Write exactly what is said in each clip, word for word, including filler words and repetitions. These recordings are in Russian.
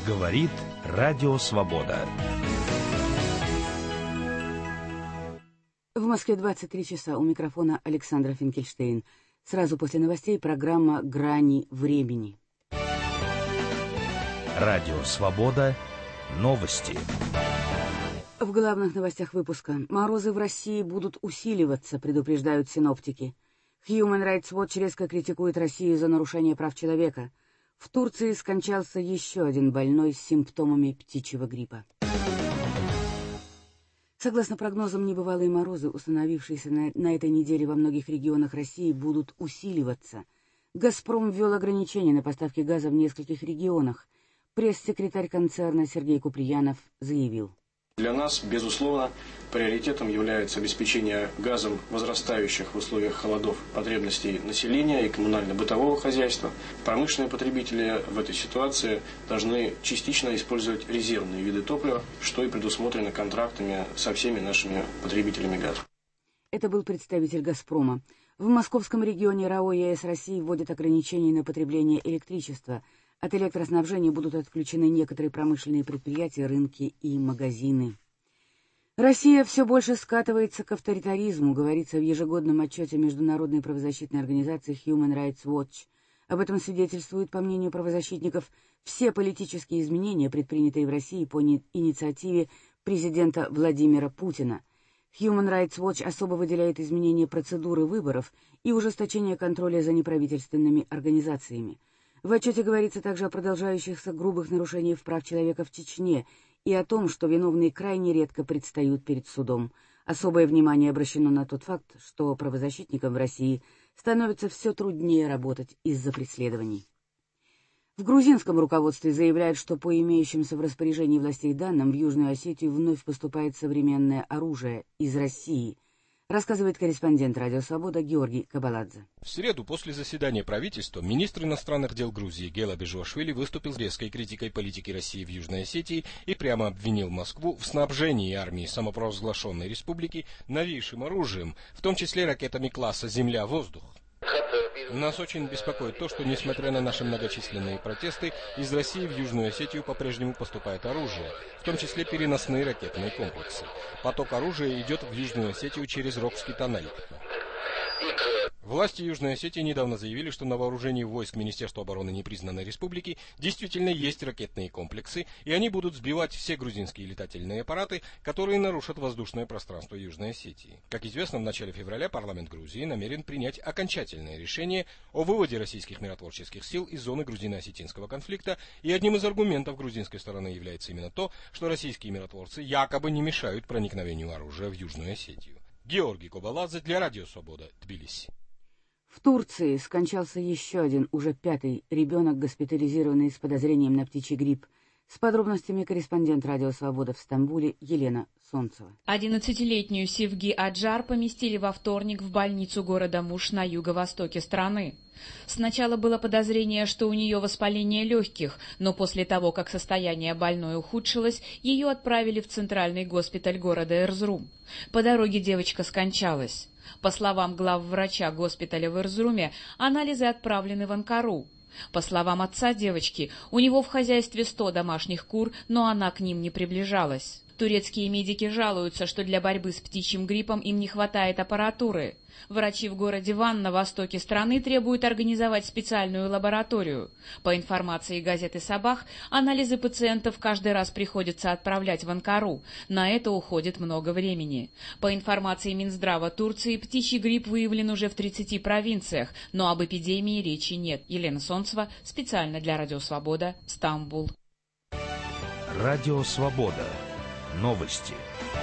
Говорит Радио Свобода. В Москве двадцать три часа. У микрофона Александра Финкельштейн. Сразу после новостей программа «Грани времени». Радио Свобода. Новости. В главных новостях выпуска. Морозы в России будут усиливаться, предупреждают синоптики. Human Rights Watch резко критикует Россию за нарушение прав человека. В Турции скончался еще один больной с симптомами птичьего гриппа. Согласно прогнозам, небывалые морозы, установившиеся на, на этой неделе во многих регионах России, будут усиливаться. «Газпром» ввел ограничения на поставки газа в нескольких регионах. Пресс-секретарь концерна Сергей Куприянов заявил. Для нас, безусловно, приоритетом является обеспечение газом возрастающих в условиях холодов потребностей населения и коммунально-бытового хозяйства. Промышленные потребители в этой ситуации должны частично использовать резервные виды топлива, что и предусмотрено контрактами со всеми нашими потребителями газа. Это был представитель «Газпрома». В московском регионе РАО ЕС России вводят ограничения на потребление электричества. От электроснабжения будут отключены некоторые промышленные предприятия, рынки и магазины. Россия все больше скатывается к авторитаризму, говорится в ежегодном отчете Международной правозащитной организации Human Rights Watch. Об этом свидетельствуют, по мнению правозащитников, все политические изменения, предпринятые в России по инициативе президента Владимира Путина. Human Rights Watch особо выделяет изменения процедуры выборов и ужесточение контроля за неправительственными организациями. В отчете говорится также о продолжающихся грубых нарушениях прав человека в Чечне и о том, что виновные крайне редко предстают перед судом. Особое внимание обращено на тот факт, что правозащитникам в России становится все труднее работать из-за преследований. В грузинском руководстве заявляют, что по имеющимся в распоряжении властей данным в Южную Осетию вновь поступает современное оружие из России, рассказывает корреспондент «Радио Свобода» Георгий Кабаладзе. В среду после заседания правительства министр иностранных дел Грузии Гела Бежуашвили выступил с резкой критикой политики России в Южной Осетии и прямо обвинил Москву в снабжении армии самопровозглашенной республики новейшим оружием, в том числе ракетами класса «Земля-воздух». Нас очень беспокоит то, что, несмотря на наши многочисленные протесты, из России в Южную Осетию по-прежнему поступает оружие, в том числе переносные ракетные комплексы. Поток оружия идет в Южную Осетию через Рокский тоннель. Власти Южной Осетии недавно заявили, что на вооружении войск Министерства обороны непризнанной республики действительно есть ракетные комплексы, и они будут сбивать все грузинские летательные аппараты, которые нарушат воздушное пространство Южной Осетии. Как известно, в начале февраля парламент Грузии намерен принять окончательное решение о выводе российских миротворческих сил из зоны грузино-осетинского конфликта, и одним из аргументов грузинской стороны является именно то, что российские миротворцы якобы не мешают проникновению оружия в Южную Осетию. Георгий Кабаладзе для Радио Свобода, Тбилиси. В Турции скончался еще один, уже пятый, ребенок, госпитализированный с подозрением на птичий грипп. С подробностями корреспондент «Радио Свобода» в Стамбуле Елена Солнцева. одиннадцатилетнюю Севги Аджар поместили во вторник в больницу города Муш на юго-востоке страны. Сначала было подозрение, что у нее воспаление легких, но после того, как состояние больной ухудшилось, ее отправили в центральный госпиталь города Эрзрум. По дороге девочка скончалась. По словам главврача госпиталя в Эрзруме, анализы отправлены в Анкару. По словам отца девочки, у него в хозяйстве сто домашних кур, но она к ним не приближалась. Турецкие медики жалуются, что для борьбы с птичьим гриппом им не хватает аппаратуры. Врачи в городе Ван на востоке страны требуют организовать специальную лабораторию. По информации газеты «Сабах», анализы пациентов каждый раз приходится отправлять в Анкару. На это уходит много времени. По информации Минздрава Турции, птичий грипп выявлен уже в тридцати провинциях, но об эпидемии речи нет. Елена Солнцева, специально для Радио Свобода, Стамбул. Радио Свобода. Новости.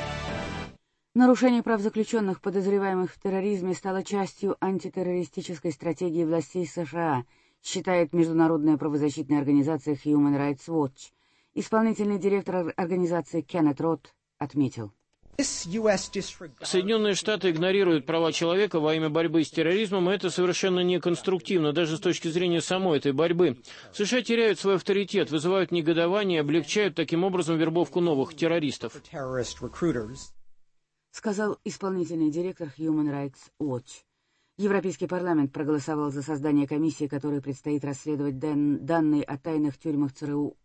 Нарушение прав заключенных, подозреваемых в терроризме, стало частью антитеррористической стратегии властей США, считает международная правозащитная организация Human Rights Watch. Исполнительный директор организации Кеннет Рот отметил. Соединенные Штаты игнорируют права человека во имя борьбы с терроризмом, и это совершенно неконструктивно, даже с точки зрения самой этой борьбы. США теряют свой авторитет, вызывают негодование и облегчают таким образом вербовку новых террористов. Сказал исполнительный директор Human Rights Watch. Европейский парламент проголосовал за создание комиссии, которой предстоит расследовать дан- данные о тайных тюрьмах ЦРУ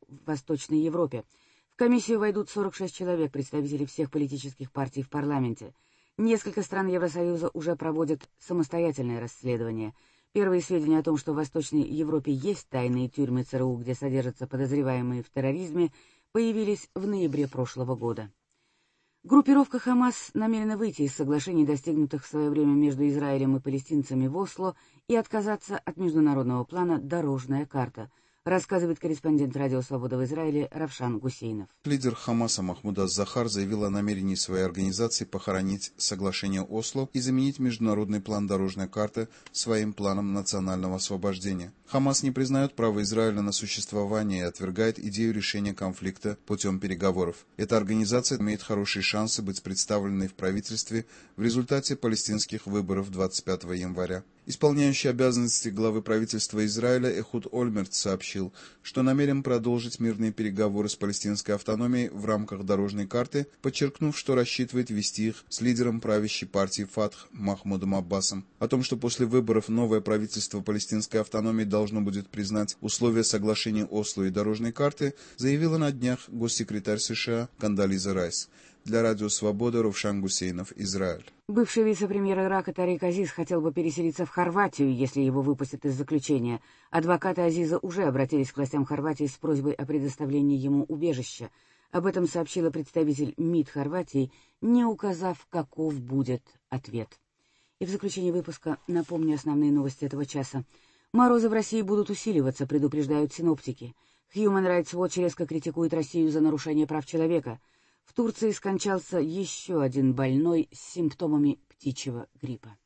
в Восточной Европе. В комиссию войдут сорок шесть человек, представителей всех политических партий в парламенте. Несколько стран Евросоюза уже проводят самостоятельное расследование. Первые сведения о том, что в Восточной Европе есть тайные тюрьмы ЦРУ, где содержатся подозреваемые в терроризме, появились в ноябре прошлого года. Группировка «Хамас» намерена выйти из соглашений, достигнутых в свое время между Израилем и палестинцами в Осло, и отказаться от международного плана «Дорожная карта», рассказывает корреспондент Радио Свобода в Израиле Равшан Гусейнов. Лидер Хамаса Махмуд ас-Захар заявил о намерении своей организации похоронить соглашение Осло и заменить международный план «Дорожная карта» своим планом национального освобождения. Хамас не признает право Израиля на существование и отвергает идею решения конфликта путем переговоров. Эта организация имеет хорошие шансы быть представленной в правительстве в результате палестинских выборов двадцать пятого января. Исполняющий обязанности главы правительства Израиля Эхуд Ольмерт сообщил, что намерен продолжить мирные переговоры с палестинской автономией в рамках дорожной карты, подчеркнув, что рассчитывает вести их с лидером правящей партии Фатх Махмудом Аббасом. О том, что после выборов новое правительство палестинской автономии должно будет признать условия соглашения Осло и дорожной карты, заявила на днях госсекретарь США Кондолиза Райс. Для Радио Свобода Равшан Гусейнов, Израиль. Бывший вице-премьер Ирака Тарик Азиз хотел бы переселиться в Хорватию, если его выпустят из заключения. Адвокаты Азиза уже обратились к властям Хорватии с просьбой о предоставлении ему убежища. Об этом сообщила представитель МИД Хорватии, не указав, каков будет ответ. И в заключение выпуска напомню основные новости этого часа. Морозы в России будут усиливаться, предупреждают синоптики. Human Rights Watch резко критикует Россию за нарушение прав человека. В Турции скончался еще один больной с симптомами птичьего гриппа.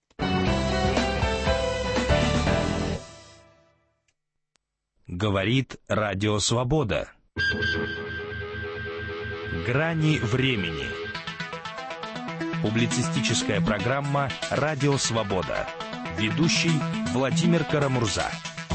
Говорит Радио Свобода. Грани времени. Публицистическая программа «Радио Свобода». Ведущий Владимир Карамурза.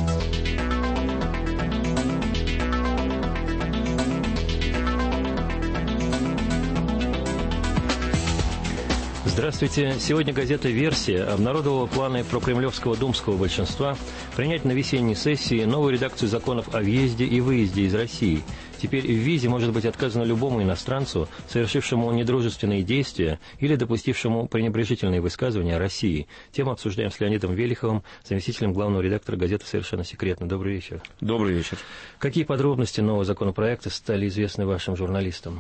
Здравствуйте. Сегодня газета «Версия» обнародовала планы прокремлевского думского большинства принять на весенней сессии новую редакцию законов о въезде и выезде из России. Теперь в визе может быть отказано любому иностранцу, совершившему недружественные действия или допустившему пренебрежительные высказывания о России. Тему обсуждаем с Леонидом Велиховым, заместителем главного редактора газеты «Совершенно секретно». Добрый вечер. Добрый вечер. Какие подробности нового законопроекта стали известны вашим журналистам?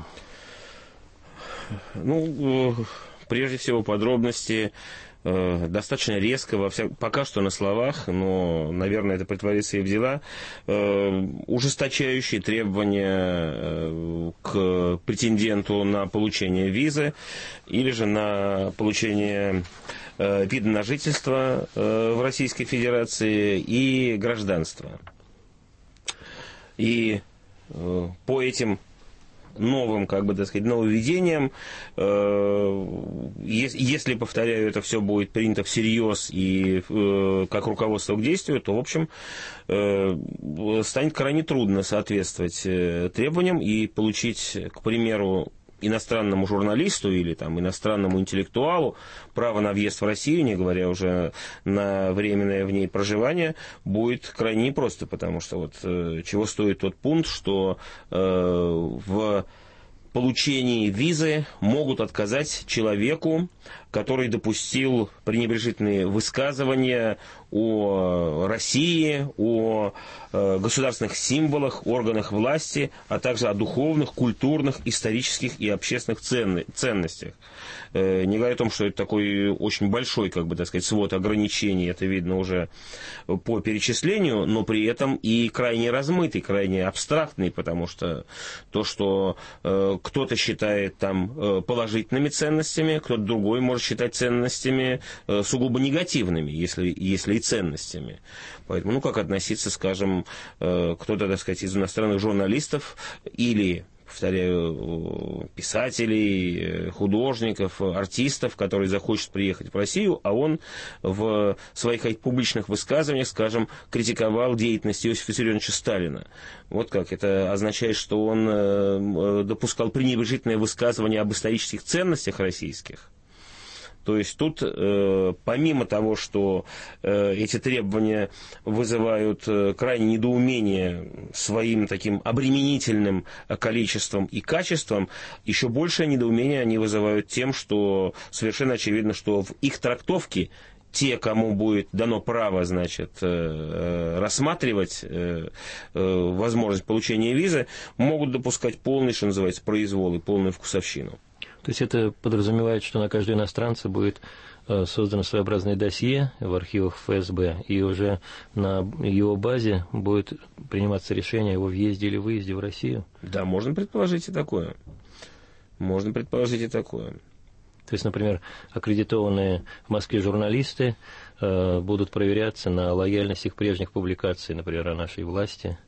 Ну, прежде всего, подробности э, достаточно резко, во вся... пока что на словах, но, наверное, это притворится и в дела, э, ужесточающие требования э, к претенденту на получение визы или же на получение э, вида на жительство э, в Российской Федерации и гражданства. И э, по этим новым, как бы, так сказать, нововведением, э, если, повторяю, это все будет принято всерьез и э, как руководство к действию, то, в общем, э, станет крайне трудно соответствовать э, требованиям и получить, к примеру, иностранному журналисту или там, иностранному интеллектуалу право на въезд в Россию, не говоря уже на временное в ней проживание, будет крайне непросто, потому что вот э, чего стоит тот пункт, что э, в получении визы могут отказать человеку, который допустил пренебрежительные высказывания о России, о э, государственных символах, органах власти, а также о духовных, культурных, исторических и общественных ценны, ценностях. Э, не говоря о том, что это такой очень большой, как бы, так сказать, свод ограничений, это видно уже по перечислению, но при этом и крайне размытый, крайне абстрактный, потому что то, что э, кто-то считает там э, положительными ценностями, кто-то другой может считать ценностями э, сугубо негативными, если, если и ценностями. Поэтому, ну, как относиться, скажем, э, кто-то, так сказать, из иностранных журналистов или, повторяю, писателей, художников, артистов, которые захочет приехать в Россию, а он в своих публичных высказываниях, скажем, критиковал деятельность Иосифа Виссарионовича Сталина. Вот как. Это означает, что он допускал пренебрежительное высказывание об исторических ценностях российских. То есть тут, э, помимо того, что э, эти требования вызывают э, крайнее недоумение своим таким обременительным количеством и качеством, еще большее недоумение они вызывают тем, что совершенно очевидно, что в их трактовке те, кому будет дано право, значит, рассматривать возможность получения визы, могут допускать полный, что называется, произвол и полную вкусовщину. То есть это подразумевает, что на каждого иностранца будет создано своеобразное досье в архивах эф эс бэ, и уже на его базе будет приниматься решение о его въезде или выезде в Россию? Да, можно предположить и такое. Можно предположить и такое. То есть, например, аккредитованные в Москве журналисты э, будут проверяться на лояльность их прежних публикаций, например, о нашей власти,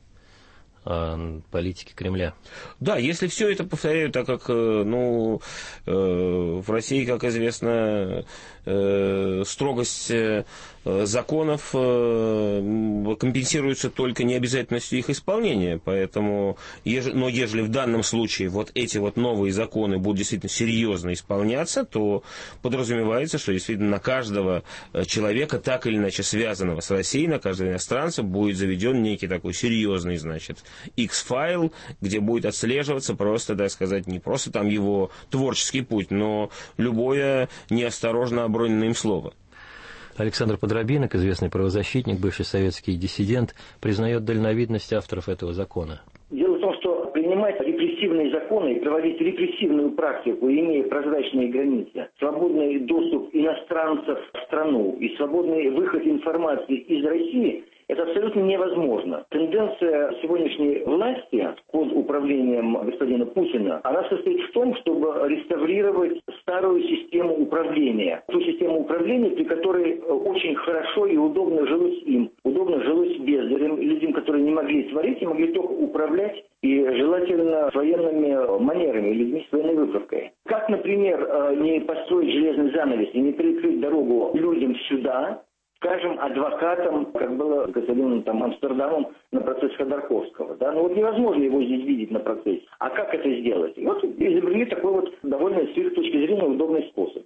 о политике Кремля. Да, если все это, повторяю, так как ну, э, в России, как известно, э, строгость э, законов э, компенсируется только необязательностью их исполнения. Поэтому, еж, но ежели в данном случае вот эти вот новые законы будут действительно серьезно исполняться, то подразумевается, что действительно на каждого человека, так или иначе связанного с Россией, на каждого иностранца будет заведен некий такой серьезный, значит, X-файл, где будет отслеживаться просто, так сказать, не просто там его творческий путь, но любое неосторожно оброненное им слово. Александр Подробинок, известный правозащитник, бывший советский диссидент, признает дальновидность авторов этого закона. Дело в том, что принимать репрессивные законы и проводить репрессивную практику, имея прозрачные границы, свободный доступ иностранцев в страну и свободный выход информации из России – это абсолютно невозможно. Тенденция сегодняшней власти под управлением господина Путина, она состоит в том, чтобы реставрировать старую систему управления. Ту систему управления, при которой очень хорошо и удобно жилось им. Удобно жилось бездарям, людям, которые не могли творить, и могли только управлять, и желательно с военными манерами, людьми с военной выправкой. Как, например, не построить железный занавес и не перекрыть дорогу людям сюда, скажем, адвокатом, как было с господином там, Амстердамом на процессе Ходорковского. Да? Ну вот невозможно его здесь видеть на процессе. А как это сделать? И вот изобрели такой вот довольно с их точки зрения удобный способ.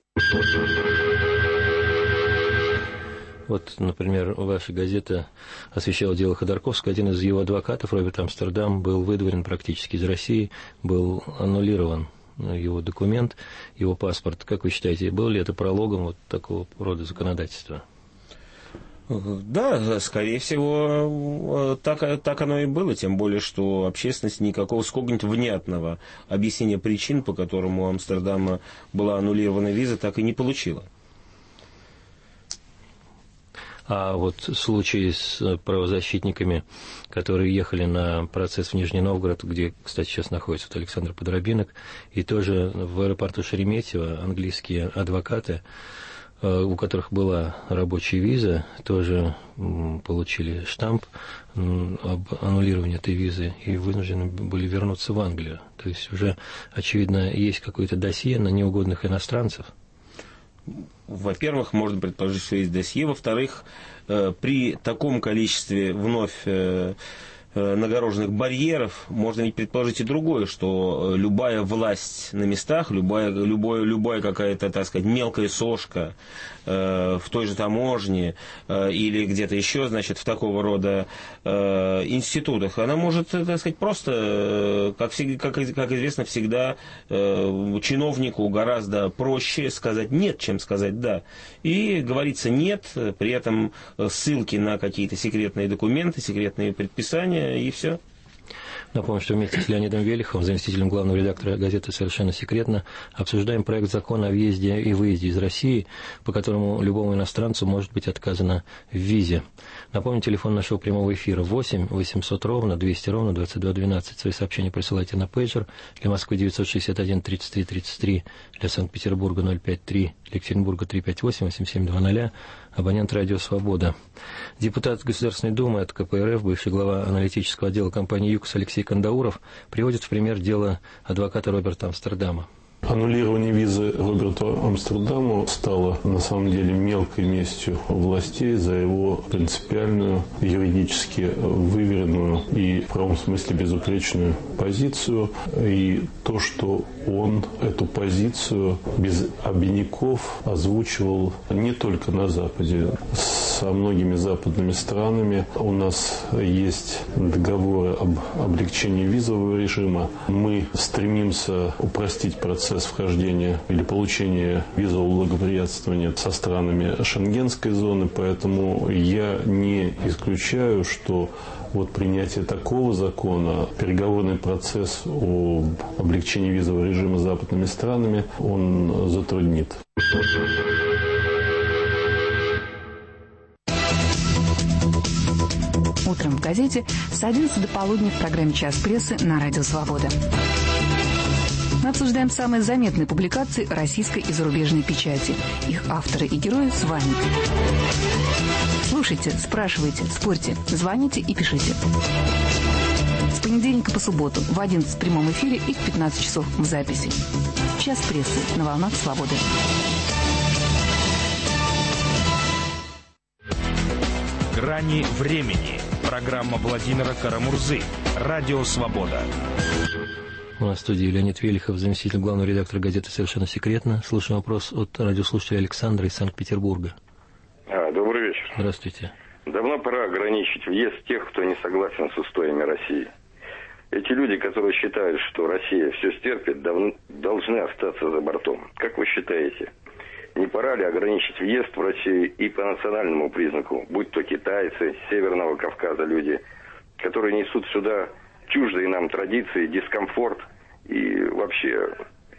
Вот, например, ваша газета освещала дело Ходорковского. Один из его адвокатов, Роберт Амстердам, был выдворен практически из России, был аннулирован его документ, его паспорт. Как вы считаете, был ли это прологом вот такого рода законодательства? Да, скорее всего, так, так оно и было, тем более, что общественность никакого сколько-нибудь внятного объяснения причин, по которому у Амстердама была аннулирована виза, так и не получила. А вот случаи с правозащитниками, которые ехали на процесс в Нижний Новгород, где, кстати, сейчас находится вот Александр Подробинок, и тоже в аэропорту Шереметьево английские адвокаты, у которых была рабочая виза, тоже получили штамп об аннулировании этой визы и вынуждены были вернуться в Англию. То есть уже, очевидно, есть какое-то досье на неугодных иностранцев. Во-первых, можно предположить, что есть досье. Во-вторых, при таком количестве вновь нагороженных барьеров, можно ведь предположить и другое, что любая власть на местах, любая, любая, любая какая-то, так сказать, мелкая сошка э, в той же таможне э, или где-то еще, значит, в такого рода э, институтах, она может, так сказать, просто, э, как, как, как известно, всегда э, чиновнику гораздо проще сказать «нет», чем сказать «да». И говорится «нет», при этом ссылки на какие-то секретные документы, секретные предписания, и все. Напомню, что вместе с Леонидом Велиховым, заместителем главного редактора газеты «Совершенно секретно», обсуждаем проект закона о въезде и выезде из России, по которому любому иностранцу может быть отказано в визе. Напомню, телефон нашего прямого эфира восемь восемьсот ровно двести ровно двадцать два двенадцать. Свои сообщения присылайте на пейджер. Для Москвы девятьсот шестьдесят один тридцать три тридцать три, для Санкт-Петербурга ноль пять три, для Екатеринбурга триста пятьдесят восемь восемьдесят семь двадцать. Абонент «Радио Свобода». Депутат Государственной Думы от ка пэ эр эф, бывший глава аналитического отдела компании «ЮКОС» Алексей Кандауров приводит в пример дело адвоката Роберта Амстердама. Аннулирование визы Роберту Амстердаму стало на самом деле мелкой местью властей за его принципиальную, юридически выверенную и в правом смысле безупречную позицию. И то, что он эту позицию без обиняков озвучивал не только на Западе. Со многими западными странами у нас есть договоры об облегчении визового режима. Мы стремимся упростить процесс вхождения или получения визового благоприятствования со странами Шенгенской зоны, поэтому я не исключаю, что вот принятие такого закона, переговорный процесс об облегчении визового режима с западными странами, он затруднит. Утром в газете с одиннадцати до полудня в программе «Час прессы» на Радио Свобода. Мы обсуждаем самые заметные публикации российской и зарубежной печати. Их авторы и герои с вами. Слушайте, спрашивайте, спорьте, звоните и пишите. С понедельника по субботу в одиннадцать в прямом эфире и в пятнадцать часов в записи. «Час прессы» на волнах Свободы. «Грани времени». Программа Владимира Карамурзы. Радио «Свобода». У нас в студии Леонид Велихов, заместитель главного редактора газеты «Совершенно секретно». Слушаем вопрос от радиослушателя Александра из Санкт-Петербурга. А, добрый вечер. Здравствуйте. Давно пора ограничить въезд тех, кто не согласен с устоями России. Эти люди, которые считают, что Россия все стерпит, дав... должны остаться за бортом. Как вы считаете, не пора ли ограничить въезд в Россию и по национальному признаку, будь то китайцы, Северного Кавказа люди, которые несут сюда чуждые нам традиции, дискомфорт и вообще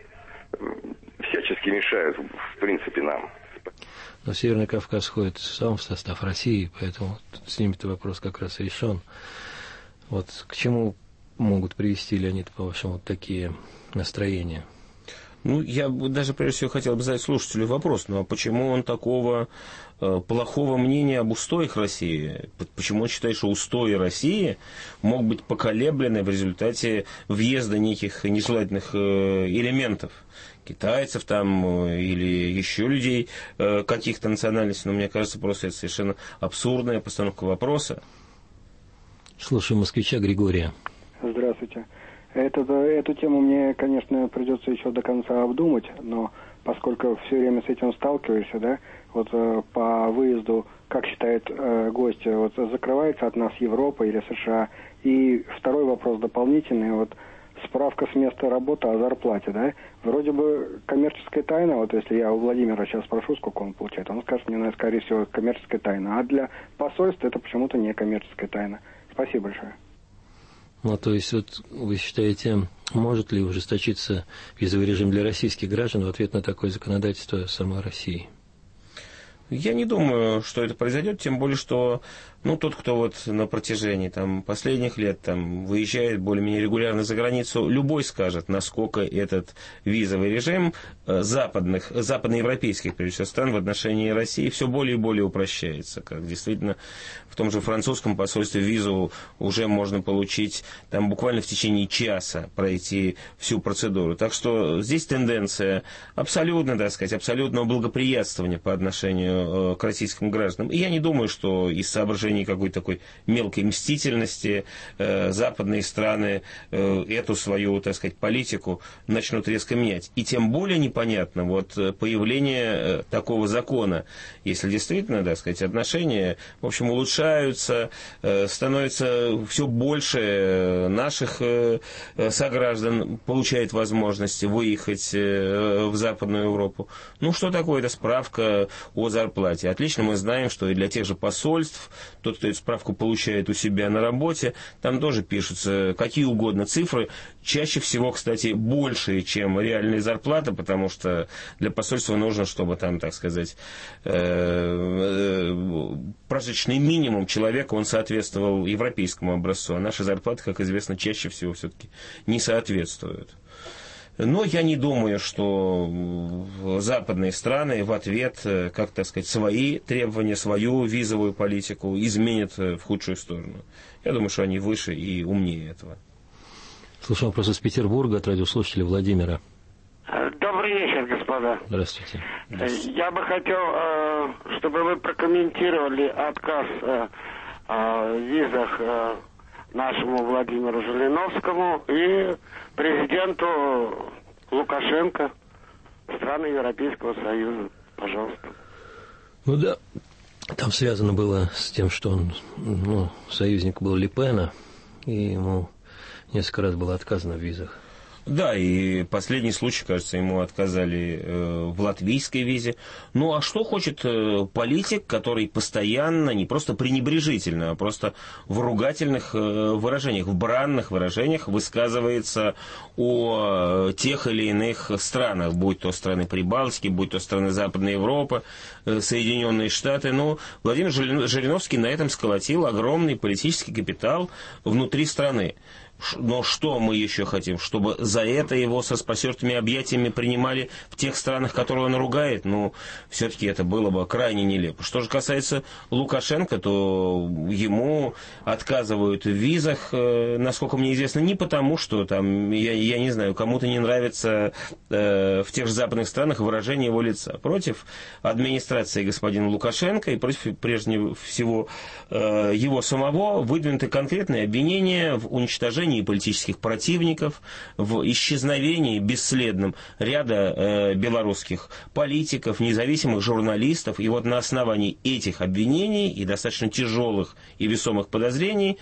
всячески мешают, в принципе, нам. Но Северный Кавказ входит сам в состав России, поэтому с ними-то вопрос как раз решен. Вот к чему могут привести, Леонид, по-вашему, такие настроения? Ну, я даже прежде всего хотел бы задать слушателю вопрос, ну а почему он такого э, плохого мнения об устоях России? Почему он считает, что устои России могут быть поколеблены в результате въезда неких нежелательных э, элементов? Китайцев там или еще людей э, каких-то национальностей? Но мне кажется, просто это совершенно абсурдная постановка вопроса. Слушаем москвича Григория. Здравствуйте. Это, эту тему мне, конечно, придется еще до конца обдумать, но поскольку все время с этим сталкиваешься, да, вот э, по выезду, как считает э, гость, вот закрывается от нас Европа или США. И второй вопрос дополнительный, вот справка с места работы о зарплате, да, вроде бы коммерческая тайна, вот если я у Владимира сейчас спрошу, сколько он получает, он скажет мне, наверное, скорее всего, коммерческая тайна, а для посольства это почему-то не коммерческая тайна. Спасибо большое. Ну, то есть, вот вы считаете, может ли ужесточиться визовый режим для российских граждан в ответ на такое законодательство самой России? Я не думаю, что это произойдет, тем более, что ну, тот, кто вот на протяжении там, последних лет там, выезжает более-менее регулярно за границу, любой скажет, насколько этот визовый режим западных, западноевропейских, прежде всего, стран в отношении России все более и более упрощается. Как действительно в том же французском посольстве визу уже можно получить там, буквально в течение часа пройти всю процедуру. Так что здесь тенденция абсолютно, так сказать, абсолютного благоприятствования по отношению к российским гражданам. И я не думаю, что из соображений какой-то такой мелкой мстительности э, западные страны э, эту свою, так сказать, политику начнут резко менять. И тем более непонятно вот появление э, такого закона, если действительно, так сказать, отношения, в общем, улучшаются, э, становится все больше наших э, сограждан получает возможность выехать э, в Западную Европу. Ну, что такое эта справка о зарплате? Отлично мы знаем, что и для тех же посольств тот, кто эту справку получает у себя на работе, там тоже пишутся какие угодно цифры, чаще всего, кстати, большие, чем реальная зарплата, потому что для посольства нужно, чтобы там, так сказать, прожиточный минимум человека, он соответствовал европейскому образцу, а наши зарплаты, как известно, чаще всего все-таки не соответствуют. Но я не думаю, что западные страны в ответ, как так сказать, свои требования, свою визовую политику изменят в худшую сторону. Я думаю, что они выше и умнее этого. Слушаем вопрос из Петербурга от радиослушателя Владимира. Добрый вечер, господа. Здравствуйте. Здравствуйте. Я бы хотел, чтобы вы прокомментировали отказ в визах нашему Владимиру Жириновскому и президенту Лукашенко страны Европейского Союза. Пожалуйста. Ну да, там связано было с тем, что он, ну, союзник был Ле Пена, и ему несколько раз было отказано в визах. Да, и последний случай, кажется, ему отказали э, в латвийской визе. Ну, а что хочет э, политик, который постоянно, не просто пренебрежительно, а просто в ругательных э, выражениях, в бранных выражениях высказывается о э, тех или иных странах, будь то страны Прибалтики, будь то страны Западной Европы, э, Соединенные Штаты. Ну, Владимир Жириновский на этом сколотил огромный политический капитал внутри страны. Но что мы еще хотим? Чтобы за это его со распростертыми объятиями принимали в тех странах, которые он ругает? Ну, все-таки это было бы крайне нелепо. Что же касается Лукашенко, то ему отказывают в визах, насколько мне известно, не потому, что там, я, я не знаю, кому-то не нравится э, в тех же западных странах выражение его лица. Против администрации господина Лукашенко и против, прежде всего, э, его самого выдвинуты конкретные обвинения в уничтожении политических противников, в исчезновении бесследном ряда э, белорусских политиков, независимых журналистов. И вот на основании этих обвинений и достаточно тяжелых и весомых подозрений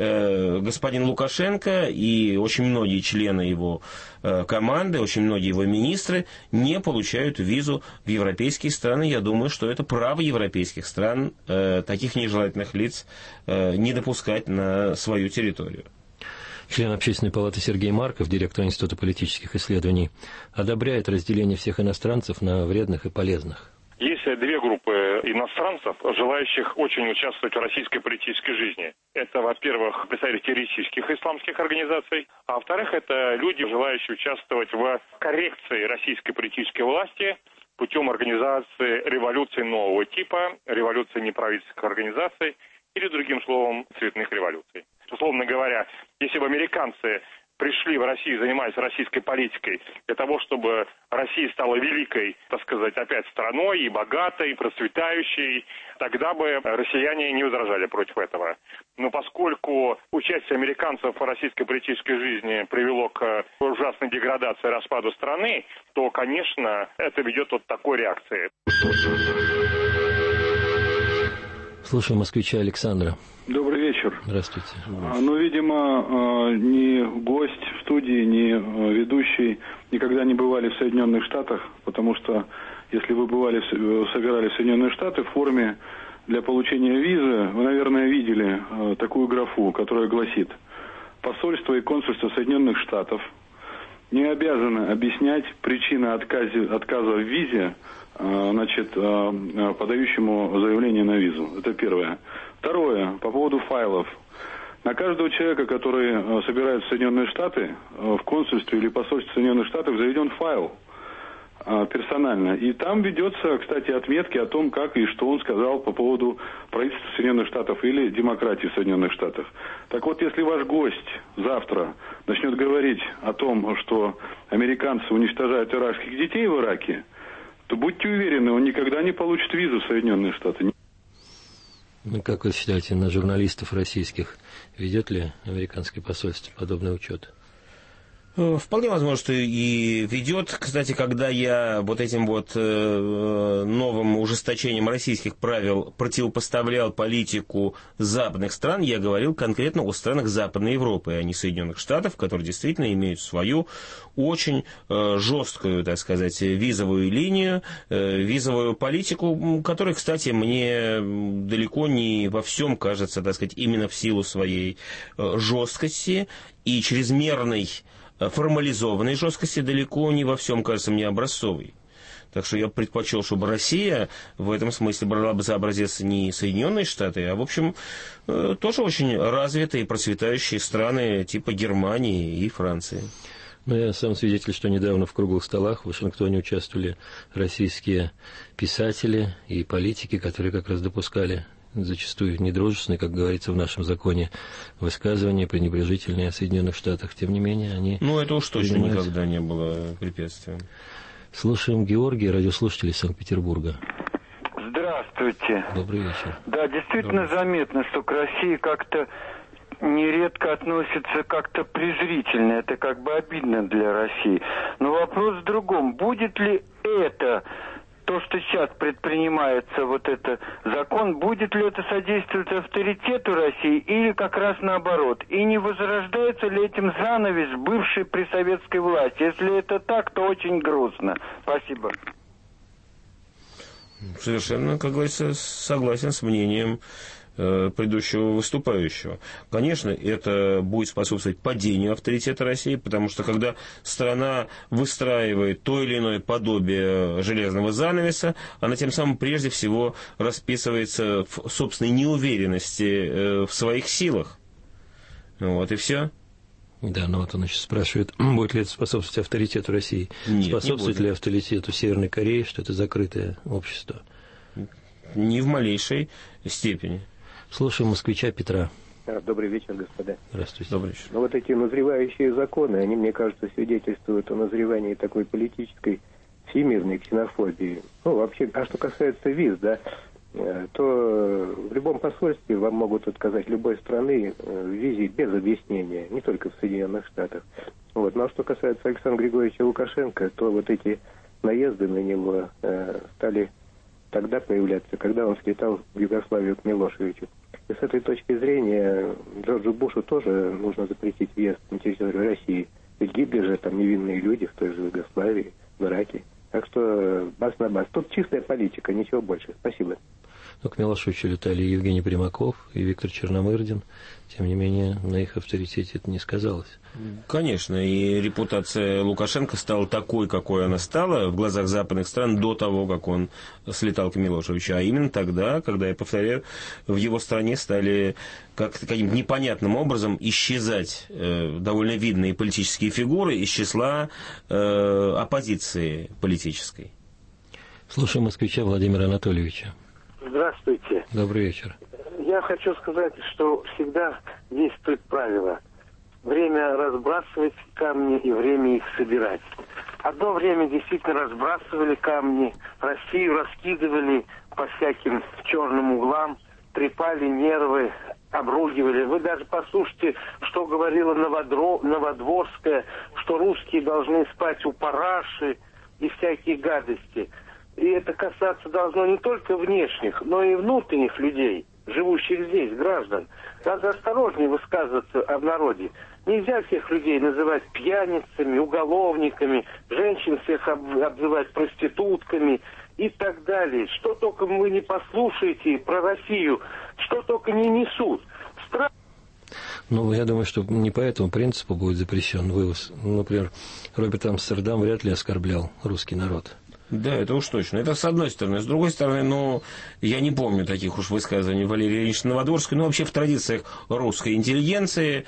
э, господин Лукашенко и очень многие члены его э, команды, очень многие его министры не получают визу в европейские страны. Я думаю, что это право европейских стран э, таких нежелательных лиц э, не допускать на свою территорию. Член Общественной палаты Сергей Марков, директор Института политических исследований, одобряет разделение всех иностранцев на вредных и полезных. Есть две группы иностранцев, желающих очень участвовать в российской политической жизни. Это, во-первых, представители террористических исламских организаций, а во-вторых, это люди, желающие участвовать в коррекции российской политической власти путем организации революции нового типа, революции неправительственных организаций или, другим словом, цветных революций. Условно говоря, если бы американцы пришли в Россию, занимаясь российской политикой для того, чтобы Россия стала великой, так сказать, опять страной, и богатой, и процветающей, тогда бы россияне не возражали против этого. Но поскольку участие американцев в российской политической жизни привело к ужасной деградации и распаду страны, то, конечно, это ведет вот к такой реакции. Слушаю москвича Александра. Добрый вечер. Здравствуйте. Ну, видимо, ни гость в студии, ни ведущий никогда не бывали в Соединенных Штатах, потому что если вы бывали, собирали в Соединенные Штаты в форме для получения визы, вы, наверное, видели такую графу, которая гласит: посольство и консульство Соединенных Штатов не обязаны объяснять причины отказа, отказа в визе, значит, подающему заявление на визу. Это первое. Второе, по поводу файлов. На каждого человека, который собирается в Соединенные Штаты, в консульстве или посольстве Соединенных Штатов заведен файл персонально. И там ведется, кстати, отметки о том, как и что он сказал по поводу правительства Соединенных Штатов или демократии в Соединенных Штатах. Так вот, если ваш гость завтра начнет говорить о том, что американцы уничтожают иракских детей в Ираке, то будьте уверены, он никогда не получит визу в Соединенные Штаты. Ну, как вы считаете, на журналистов российских ведет ли американское посольство подобный учет? Вполне возможно, что и ведет. Кстати, когда я вот этим вот э, новым ужесточением российских правил противопоставлял политику западных стран, я говорил конкретно о странах Западной Европы, а не Соединенных Штатов, которые действительно имеют свою очень э, жесткую, так сказать, визовую линию, э, визовую политику, которая, кстати, мне далеко не во всем кажется, так сказать, именно в силу своей э, жесткости и чрезмерной формализованной жесткости далеко не во всем кажется мне образцовой. Так что я предпочел, чтобы Россия в этом смысле брала бы за образец не Соединенные Штаты, а, в общем, тоже очень развитые и процветающие страны типа Германии и Франции. Ну, я сам свидетель, что недавно в круглых столах в Вашингтоне участвовали российские писатели и политики, которые как раз допускали зачастую недружественные, как говорится в нашем законе, высказывания пренебрежительные о Соединенных Штатах. Тем не менее, они... Ну, это уж точно принимают... никогда не было препятствием. Слушаем Георгия, радиослушателей Санкт-Петербурга. Здравствуйте. Добрый вечер. Да, действительно заметно, что к России как-то нередко относятся как-то презрительно. Это как бы обидно для России. Но вопрос в другом. Будет ли это, то, что сейчас предпринимается, вот это закон, будет ли это содействовать авторитету России или как раз наоборот? И не возрождается ли этим занавес бывшей при советской власти? Если это так, то очень грустно. Спасибо. Совершенно, как говорится, согласен с мнением э, предыдущего выступающего. Конечно, это будет способствовать падению авторитета России, потому что когда страна выстраивает то или иное подобие железного занавеса, она тем самым прежде всего расписывается в собственной неуверенности э, в своих силах. Вот и все. Да, но вот он еще спрашивает, будет ли это способствовать авторитету России? Нет, способствует ли авторитету Северной Кореи, что это закрытое общество? Ни в малейшей степени. Слушаем москвича Петра. Добрый вечер, господа. Здравствуйте. Добрый вечер. Ну, вот эти назревающие законы, они, мне кажется, свидетельствуют о назревании такой политической всемирной ксенофобии. Ну, вообще, а что касается виз, да, то в любом посольстве вам могут отказать любой страны в визе без объяснения, не только в Соединенных Штатах. Вот. Ну а что касается Александра Григорьевича Лукашенко, то вот эти наезды на него э, стали тогда появляться, когда он слетал в Югославию к Милошевичу. И с этой точки зрения Джорджу Бушу тоже нужно запретить въезд на территорию России. Ведь гибли же там невинные люди в той же Югославии, в Ираке. Так что бас на бас. Тут чистая политика, ничего больше. Спасибо. Ну, к Милошевичу летали Евгений Примаков и Виктор Черномырдин. Тем не менее, на их авторитете это не сказалось. Конечно, и репутация Лукашенко стала такой, какой она стала в глазах западных стран до того, как он слетал к Милошевичу. А именно тогда, когда, я повторяю, в его стране стали как каким-то непонятным образом исчезать э, довольно видные политические фигуры из числа э, оппозиции политической. Слушаем москвича Владимира Анатольевича. Здравствуйте. Добрый вечер. Я хочу сказать, что всегда действует правило. Время разбрасывать камни и время их собирать. Одно время действительно разбрасывали камни, Россию раскидывали по всяким черным углам, трепали нервы, обругивали. Вы даже послушайте, что говорила Новодро... Новодворская, что русские должны спать у параши и всякие гадости. И это касаться должно не только внешних, но и внутренних людей, живущих здесь, граждан. Надо осторожнее высказываться об народе. Нельзя всех людей называть пьяницами, уголовниками, женщин всех обзывать проститутками и так далее. Что только вы не послушаете про Россию, что только не несут. Стра... Ну, я думаю, что не по этому принципу будет запрещен вывоз. Например, Роберт Амстердам вряд ли оскорблял русский народ. Да, это уж точно. Это с одной стороны. С другой стороны, ну, я не помню таких уж высказываний Валерии Ильиничны Новодворской, но вообще в традициях русской интеллигенции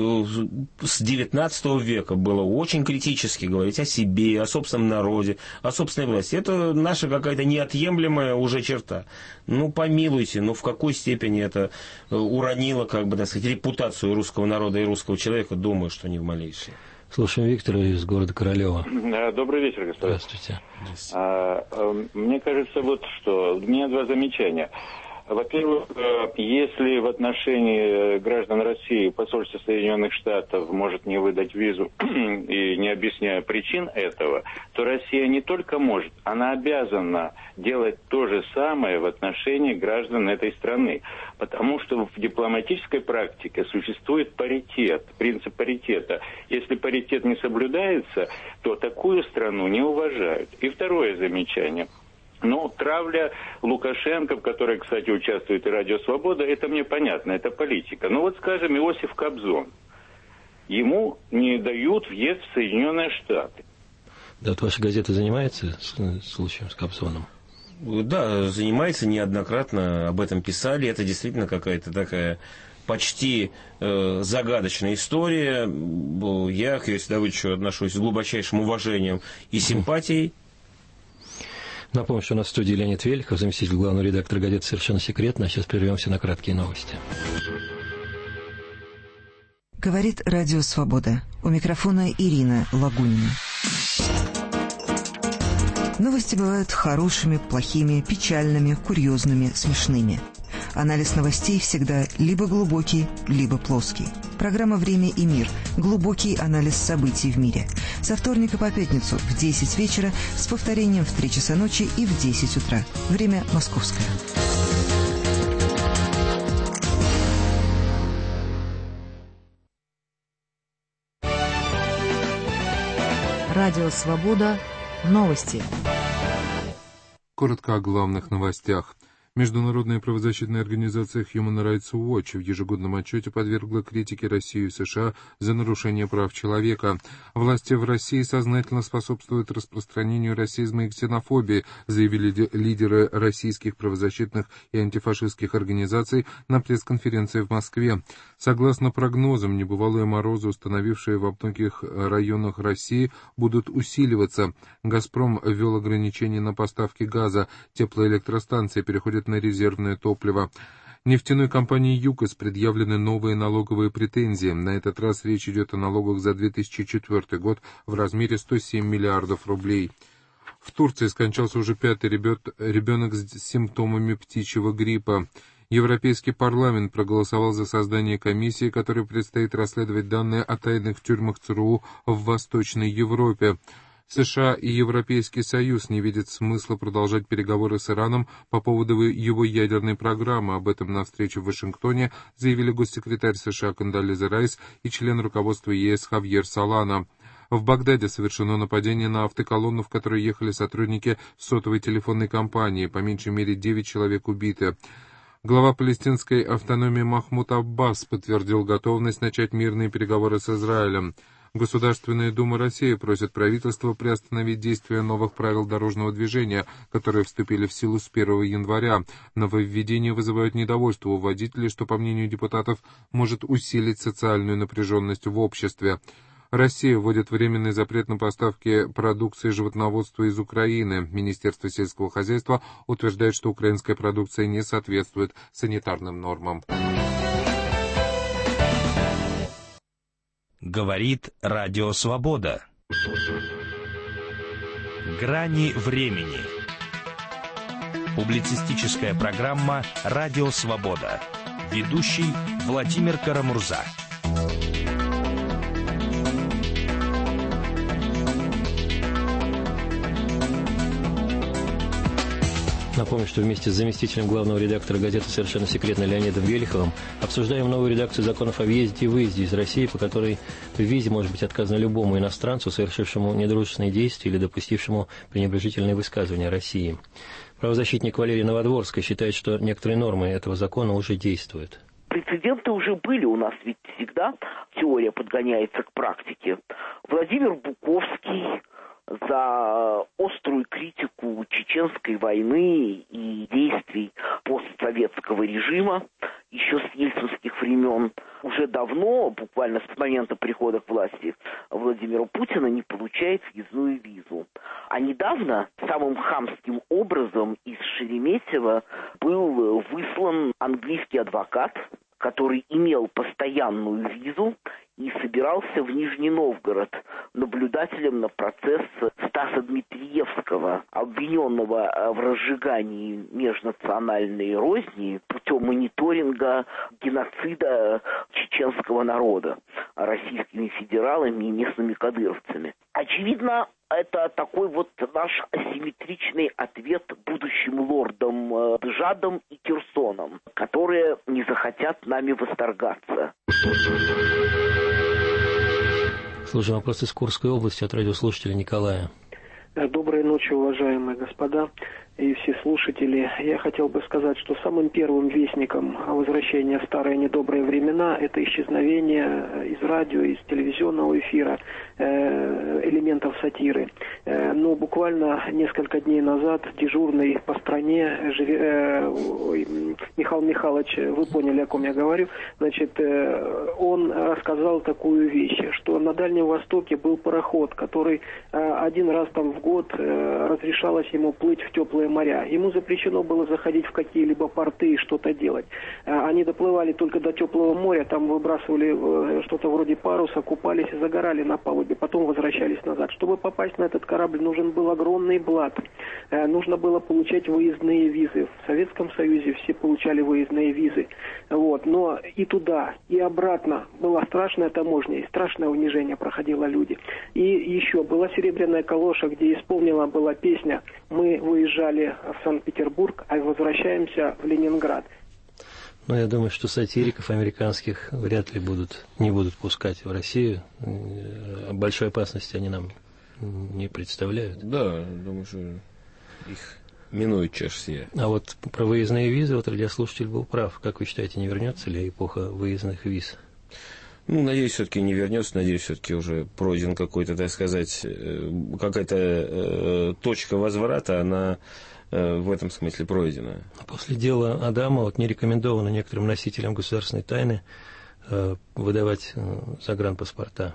с девятнадцатого века было очень критически говорить о себе, о собственном народе, о собственной власти. Это наша какая-то неотъемлемая уже черта. Ну, помилуйте, ну, в какой степени это уронило, как бы, так сказать, репутацию русского народа и русского человека, думаю, что не в малейшей. Слушаем Виктора из города Королева. Добрый вечер, господа. Здравствуйте. А, мне кажется, вот что. У меня два замечания. Во-первых, если в отношении граждан России посольство Соединенных Штатов может не выдать визу и не объясняя причин этого, то Россия не только может, она обязана делать то же самое в отношении граждан этой страны. Потому что в дипломатической практике существует паритет, принцип паритета. Если паритет не соблюдается, то такую страну не уважают. И второе замечание. Ну, травля Лукашенко, в которой, кстати, участвует и Радио Свобода, это мне понятно, это политика. Ну вот, скажем, Иосиф Кобзон. Ему не дают въезд в Соединенные Штаты. Да, вот ваша газета занимается случаем с Кобзоном? Да, занимается, неоднократно об этом писали. Это действительно какая-то такая почти э, загадочная история. Я к Иосифу Давыдовичу отношусь с глубочайшим уважением и симпатией. Напомню, что у нас в студии Леонид Великов, заместитель главного редактора газеты «Совершенно секретно». А сейчас прервемся на краткие новости. Говорит Радио Свобода. У микрофона Ирина Лагунина. Новости бывают хорошими, плохими, печальными, курьезными, смешными. Анализ новостей всегда либо глубокий, либо плоский. Программа «Время и мир». Глубокий анализ событий в мире. Со вторника по пятницу в десять вечера с повторением в три часа ночи и в десять утра. Время московское. Радио «Свобода». Новости. Коротко о главных новостях. Международная правозащитная организация Human Rights Watch в ежегодном отчете подвергла критике Россию и США за нарушение прав человека. Власти в России сознательно способствуют распространению расизма и ксенофобии, заявили лидеры российских правозащитных и антифашистских организаций на пресс-конференции в Москве. Согласно прогнозам, небывалые морозы, установившие во многих районах России, будут усиливаться. «Газпром» ввел ограничения на поставки газа, теплоэлектростанции переходят на резервное топливо. Нефтяной компании «ЮКОС» предъявлены новые налоговые претензии. На этот раз речь идет о налогах за две тысячи четвёртый год в размере сто семь миллиардов рублей. В Турции скончался уже пятый ребенок с симптомами птичьего гриппа. Европейский парламент проголосовал за создание комиссии, которой предстоит расследовать данные о тайных тюрьмах ЦРУ в Восточной Европе. США и Европейский Союз не видят смысла продолжать переговоры с Ираном по поводу его ядерной программы. Об этом на встрече в Вашингтоне заявили госсекретарь США Кондолиза Райс и член руководства ЕС Хавьер Солана. В Багдаде совершено нападение на автоколонну, в которой ехали сотрудники сотовой телефонной компании. По меньшей мере девять человек убиты. Глава палестинской автономии Махмуд Аббас подтвердил готовность начать мирные переговоры с Израилем. Государственная дума России просит правительство приостановить действие новых правил дорожного движения, которые вступили в силу с первого января. Нововведения вызывают недовольство у водителей, что, по мнению депутатов, может усилить социальную напряженность в обществе. Россия вводит временный запрет на поставки продукции животноводства из Украины. Министерство сельского хозяйства утверждает, что украинская продукция не соответствует санитарным нормам. Говорит Радио Свобода. Грани времени. Публицистическая программа «Радио Свобода». Ведущий Владимир Карамурза. Напомню, что вместе с заместителем главного редактора газеты «Совершенно секретно» Леонидом Велиховым обсуждаем новую редакцию законов о въезде и выезде из России, по которой в визе может быть отказано любому иностранцу, совершившему недружественные действия или допустившему пренебрежительные высказывания о России. Правозащитник Валерия Новодворская считает, что некоторые нормы этого закона уже действуют. Прецеденты уже были у нас, ведь всегда теория подгоняется к практике. Владимир Буковский за острую критику чеченской войны и действий постсоветского режима еще с ельцинских времен уже давно, буквально с момента прихода к власти Владимира Путина, не получает въездную визу. А недавно самым хамским образом из Шереметьево был выслан английский адвокат, который имел постоянную визу и собирался в Нижний Новгород наблюдателем на процесс Стаса Дмитриевского, обвиненного в разжигании межнациональной розни путем мониторинга геноцида чеченского народа российскими федералами и местными кадыровцами. Очевидно, это такой вот наш асимметричный ответ будущим лордам Джадам и Кирсонам, которые не захотят нами восторгаться. Слушаем вопрос из Курской области от радиослушателя Николая. Доброй ночи, уважаемые господа. и все слушатели. Я хотел бы сказать, что самым первым вестником возвращения в старые недобрые времена – это исчезновение из радио, из телевизионного эфира элементов сатиры. Но буквально несколько дней назад дежурный по стране Михаил Михайлович, вы поняли, о ком я говорю, значит, он рассказал такую вещь, что на Дальнем Востоке был пароход, который один раз там в год разрешалось ему плыть в теплые моря. Ему запрещено было заходить в какие-либо порты и что-то делать. Они доплывали только до теплого моря, там выбрасывали что-то вроде паруса, купались и загорали на палубе, потом возвращались назад. Чтобы попасть на этот корабль, нужен был огромный блат. Нужно было получать выездные визы. В Советском Союзе все получали выездные визы. Вот. Но и туда, и обратно была страшная таможня, и страшное унижение проходило люди. И еще была серебряная калоша, где исполнена была песня «Мы выезжали в Санкт-Петербург, а возвращаемся в Ленинград». Но я думаю, что сатириков американских вряд ли будут, не будут пускать в Россию. Большой опасности они нам не представляют. Да, думаю, что их минует чашь. А вот про выездные визы, вот радиослушатель был прав. Как вы считаете, не вернется ли эпоха выездных виз? Ну, надеюсь, все-таки не вернется, надеюсь, все-таки уже пройден какой-то, так сказать, какая-то э, точка возврата, она э, в этом смысле пройдена. После дела Адама вот не рекомендовано некоторым носителям государственной тайны э, выдавать э, загранпаспорта.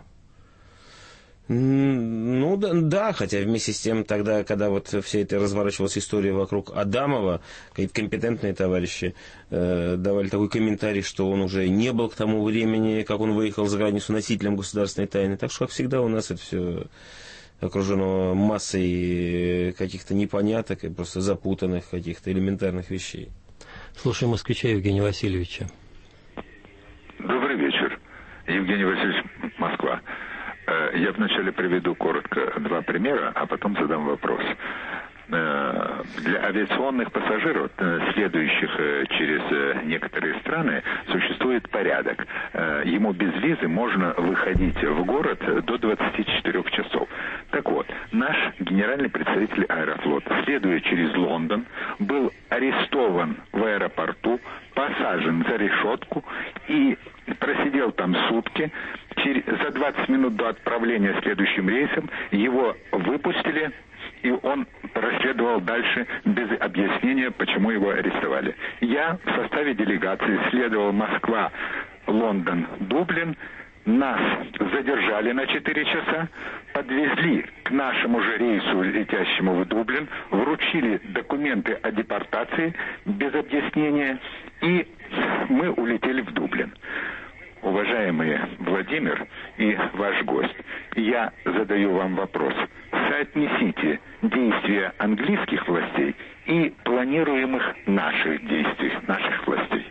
Ну, да, да, хотя вместе с тем, тогда, когда вот вся эта разворачивалась история вокруг Адамова, какие-то компетентные товарищи э, давали такой комментарий, что он уже не был к тому времени, как он выехал за границу, носителем государственной тайны. Так что, как всегда, у нас это все окружено массой каких-то непоняток и просто запутанных каких-то элементарных вещей. Слушаем москвича Евгения Васильевича. Добрый вечер. Евгений Васильевич, Москва. Я вначале приведу коротко два примера, а потом задам вопрос. Для авиационных пассажиров, следующих через некоторые страны, существует порядок. Ему без визы можно выходить в город до двадцати четырёх часов. Так вот, наш генеральный представитель Аэрофлота, следуя через Лондон, был арестован в аэропорту, посажен за решетку и просидел там сутки. За двадцать минут до отправления следующим рейсом его выпустили, и он проследовал дальше без объяснения, почему его арестовали. Я в составе делегации следовал Москва, Лондон, Дублин. Нас задержали на четыре часа, подвезли к нашему же рейсу, летящему в Дублин, вручили документы о депортации без объяснения, и мы улетели в Дублин. Уважаемый Владимир и ваш гость, я задаю вам вопрос. Соотнесите действия английских властей и планируемых наших действий, наших властей.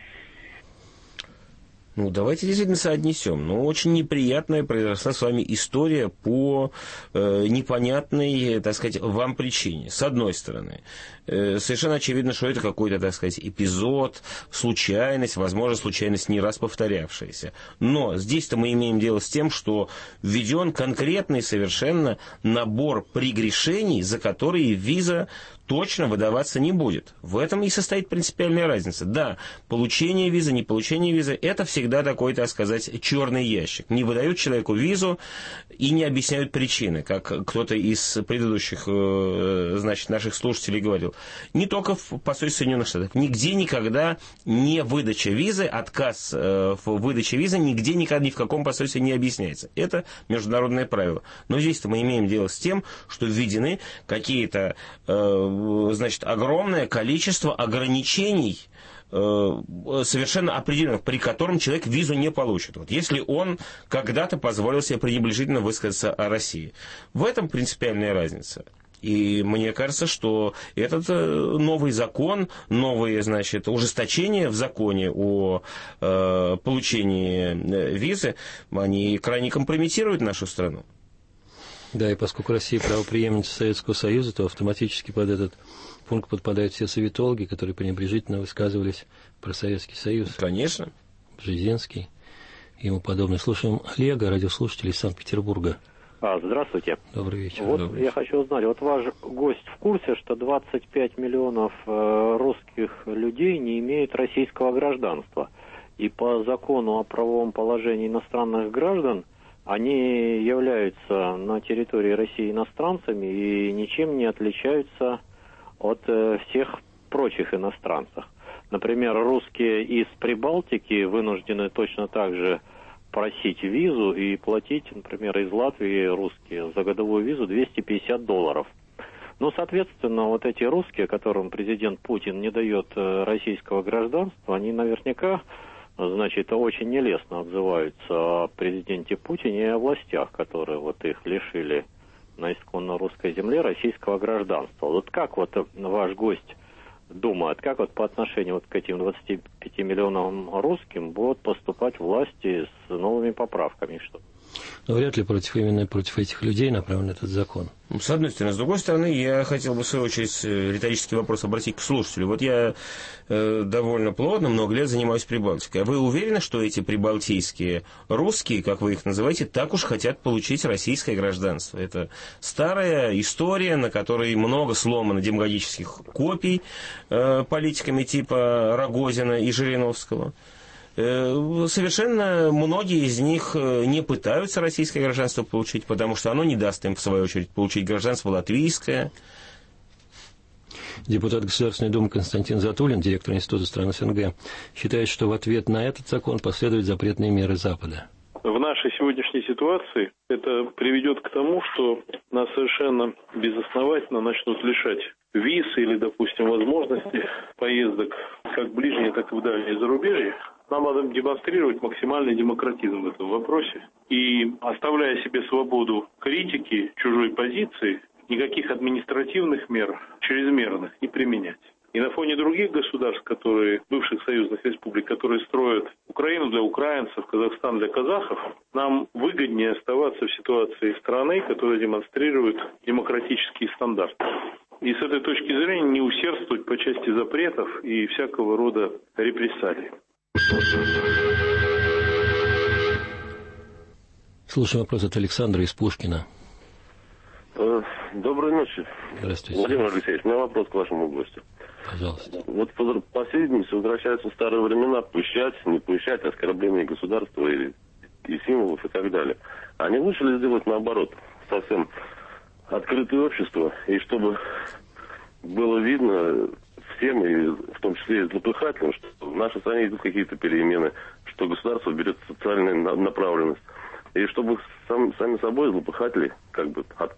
Ну, давайте действительно соотнесем. Но очень неприятная произошла с вами история по э, непонятной, так сказать, вам причине. С одной стороны, э, совершенно очевидно, что это какой-то, так сказать, эпизод, случайность, возможно, случайность не раз повторявшаяся. Но здесь-то мы имеем дело с тем, что введен конкретный совершенно набор прегрешений, за которые виза точно выдаваться не будет. В этом и состоит принципиальная разница. Да, получение визы, не получение визы, это всегда такой, так сказать, черный ящик. Не выдают человеку визу и не объясняют причины, как кто-то из предыдущих, значит, наших слушателей говорил. Не только в посольстве Соединенных Штатов. Нигде никогда не выдача визы, отказ в выдаче визы нигде никогда ни в каком посольстве не объясняется. Это международное правило. Но здесь-то мы имеем дело с тем, что введены какие-то значит, огромное количество ограничений совершенно определенных, при котором человек визу не получит. Вот если он когда-то позволил себе пренебрежительно высказаться о России. В этом принципиальная разница. И мне кажется, что этот новый закон, новые, значит, ужесточения в законе о э, получении визы, они крайне компрометируют нашу страну. Да, и поскольку Россия правопреемница Советского Союза, то автоматически под этот пункт подпадают все советологи, которые пренебрежительно высказывались про Советский Союз. Конечно. Бжезинский и ему подобное. Слушаем Олега, радиослушателей из Санкт-Петербурга. А, здравствуйте. Добрый вечер. Вот Добрый я вечер. хочу узнать, вот ваш гость в курсе, что двадцать пять миллионов э, русских людей не имеют российского гражданства. И по закону о правовом положении иностранных граждан они являются на территории России иностранцами и ничем не отличаются от э, всех прочих иностранцев. Например, русские из Прибалтики вынуждены точно так же просить визу и платить, например, из Латвии русские за годовую визу двести пятьдесят долларов. Ну, соответственно, вот эти русские, которым президент Путин не дает российского гражданства, они наверняка, значит, очень нелестно отзываются о президенте Путине и о властях, которые вот их лишили на исконно русской земле российского гражданства. Вот как вот ваш гость думает, как вот по отношению вот к этим двадцати пяти миллионам русским будут поступать власти с новыми поправками? Что? Но вряд ли против именно против этих людей направлен этот закон. С одной стороны. С другой стороны, я хотел бы, в свою очередь, риторический вопрос обратить к слушателю. Вот я э, довольно плотно, много лет занимаюсь Прибалтикой. А вы уверены, что эти прибалтийские русские, как вы их называете, так уж хотят получить российское гражданство? Это старая история, на которой много сломано демагогических копий э, политиками типа Рогозина и Жириновского. Совершенно многие из них не пытаются российское гражданство получить, потому что оно не даст им, в свою очередь, получить гражданство латвийское. Депутат Государственной Думы Константин Затулин, директор Института стран СНГ, считает, что в ответ на этот закон последуют запретные меры Запада. В нашей сегодняшней ситуации это приведет к тому, что нас совершенно безосновательно начнут лишать виз или, допустим, возможности поездок как в ближнее, так и в дальнее зарубежье. Нам надо демонстрировать максимальный демократизм в этом вопросе. И, оставляя себе свободу критики чужой позиции, никаких административных мер чрезмерных не применять. И на фоне других государств, которые, бывших союзных республик, которые строят Украину для украинцев, Казахстан для казахов, нам выгоднее оставаться в ситуации страны, которая демонстрирует демократические стандарты. И с этой точки зрения не усердствовать по части запретов и всякого рода репрессалий. Слушаем вопрос от Александра из Пушкина. Доброй ночи. Здравствуйте. Владимир Алексеевич, у меня вопрос к вашему гостю. Пожалуйста. Вот, по, по всей видимости, возвращаются в старые времена, пущать, не пущать, оскорбление государства и, и символов и так далее. А не лучше ли сделать наоборот, совсем открытое общество, и чтобы было видно всем, и в том числе и злопыхателям, что в нашей стране идут какие-то перемены, что государство берет социальную направленность, и чтобы сам, сами собой злопыхатели как бы от...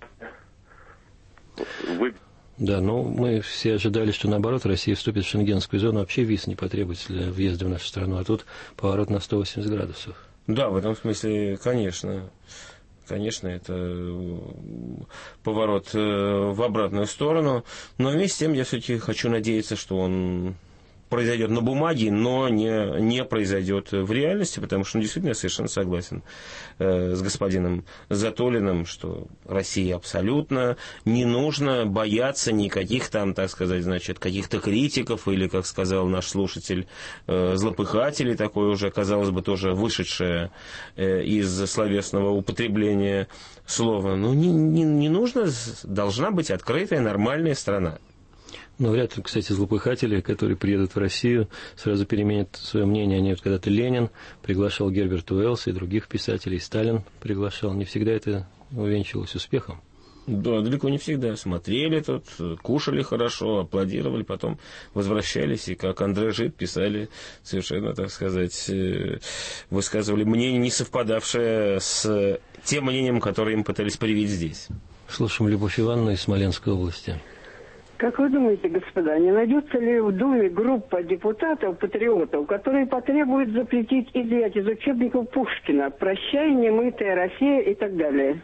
вы... Да, ну мы все ожидали, что наоборот Россия вступит в шенгенскую зону, вообще виз не потребуется для въезда в нашу страну, а тут поворот на сто восемьдесят градусов. Да, в этом смысле, конечно. Конечно, это поворот в обратную сторону. Но вместе с тем я все-таки хочу надеяться, что он произойдет на бумаге, но не, не произойдет в реальности, потому что ну, действительно я совершенно согласен э, с господином Затулиным, что России абсолютно не нужно бояться никаких там, так сказать, значит, каких-то критиков или, как сказал наш слушатель, э, злопыхателей, такое уже, казалось бы, тоже вышедшее э, из словесного употребления слова. Ну, не, не, не нужно, должна быть открытая, нормальная страна. Но вряд ли, кстати, злопыхатели, которые приедут в Россию, сразу переменят свое мнение. Они вот когда-то Ленин приглашал Герберта Уэллса и других писателей, Сталин приглашал. Не всегда это увенчивалось успехом. Да, далеко не всегда. Смотрели тут, кушали хорошо, аплодировали, потом возвращались, и как Андре Жид писали совершенно, так сказать, высказывали мнение, не совпадавшее с тем мнением, которое им пытались привить здесь. Слушаем Любовь Ивановну из Смоленской области. Как вы думаете, господа, не найдется ли в Думе группа депутатов-патриотов, которые потребуют запретить изъять из учебников Пушкина «Прощай, немытая Россия» и так далее?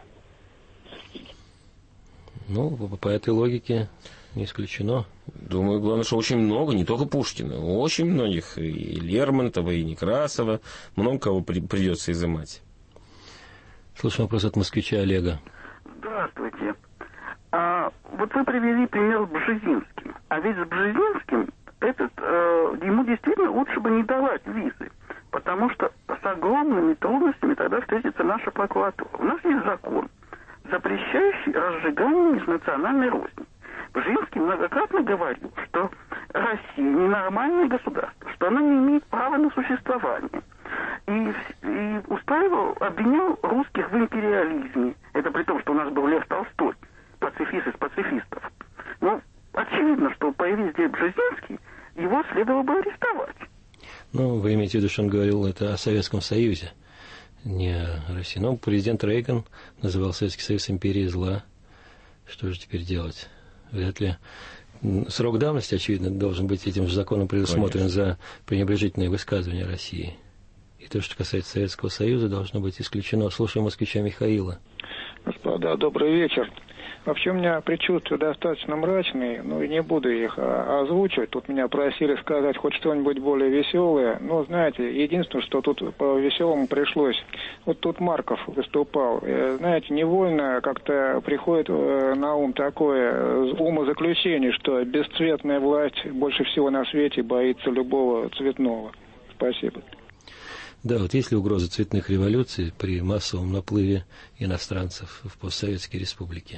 Ну, по этой логике не исключено. Думаю, главное, что очень много, не только Пушкина, очень многих, и Лермонтова, и Некрасова, много кого при, придется изымать. Слушаем вопрос от москвича Олега. Здравствуйте. А, вот вы привели пример с Бжезинским. А ведь с Бжезинским этот, э, ему действительно лучше бы не давать визы, потому что с огромными трудностями тогда встретится наша прокуратура. У нас есть закон, запрещающий разжигание межнациональной розни. Бжезинский многократно говорил, что Россия ненормальное государство, что она не имеет права на существование. И, и устраивал, обвинял русских в империализме. Это при том, что у нас был Лев Толстой, пацифист из пацифистов. Ну, очевидно, что появись здесь Бжезинский, его следовало бы арестовать. Ну, вы имеете в виду, что он говорил это о Советском Союзе, не о России. Но президент Рейган называл Советский Союз империей зла. Что же теперь делать? Вряд ли. Срок давности, очевидно, должен быть этим же законом предусмотрен Конечно. За пренебрежительные высказывания России. И то, что касается Советского Союза, должно быть исключено. Слушаем москвича Михаила. Господа, добрый вечер. Вообще у меня предчувствия достаточно мрачные, ну и не буду их озвучивать. Тут меня просили сказать хоть что-нибудь более веселое. Но, знаете, единственное, что тут по-веселому пришлось. Вот тут Марков выступал. Знаете, невольно как-то приходит на ум такое умозаключение, что бесцветная власть больше всего на свете боится любого цветного. Спасибо. Да, вот есть ли угроза цветных революций при массовом наплыве иностранцев в постсоветские республики?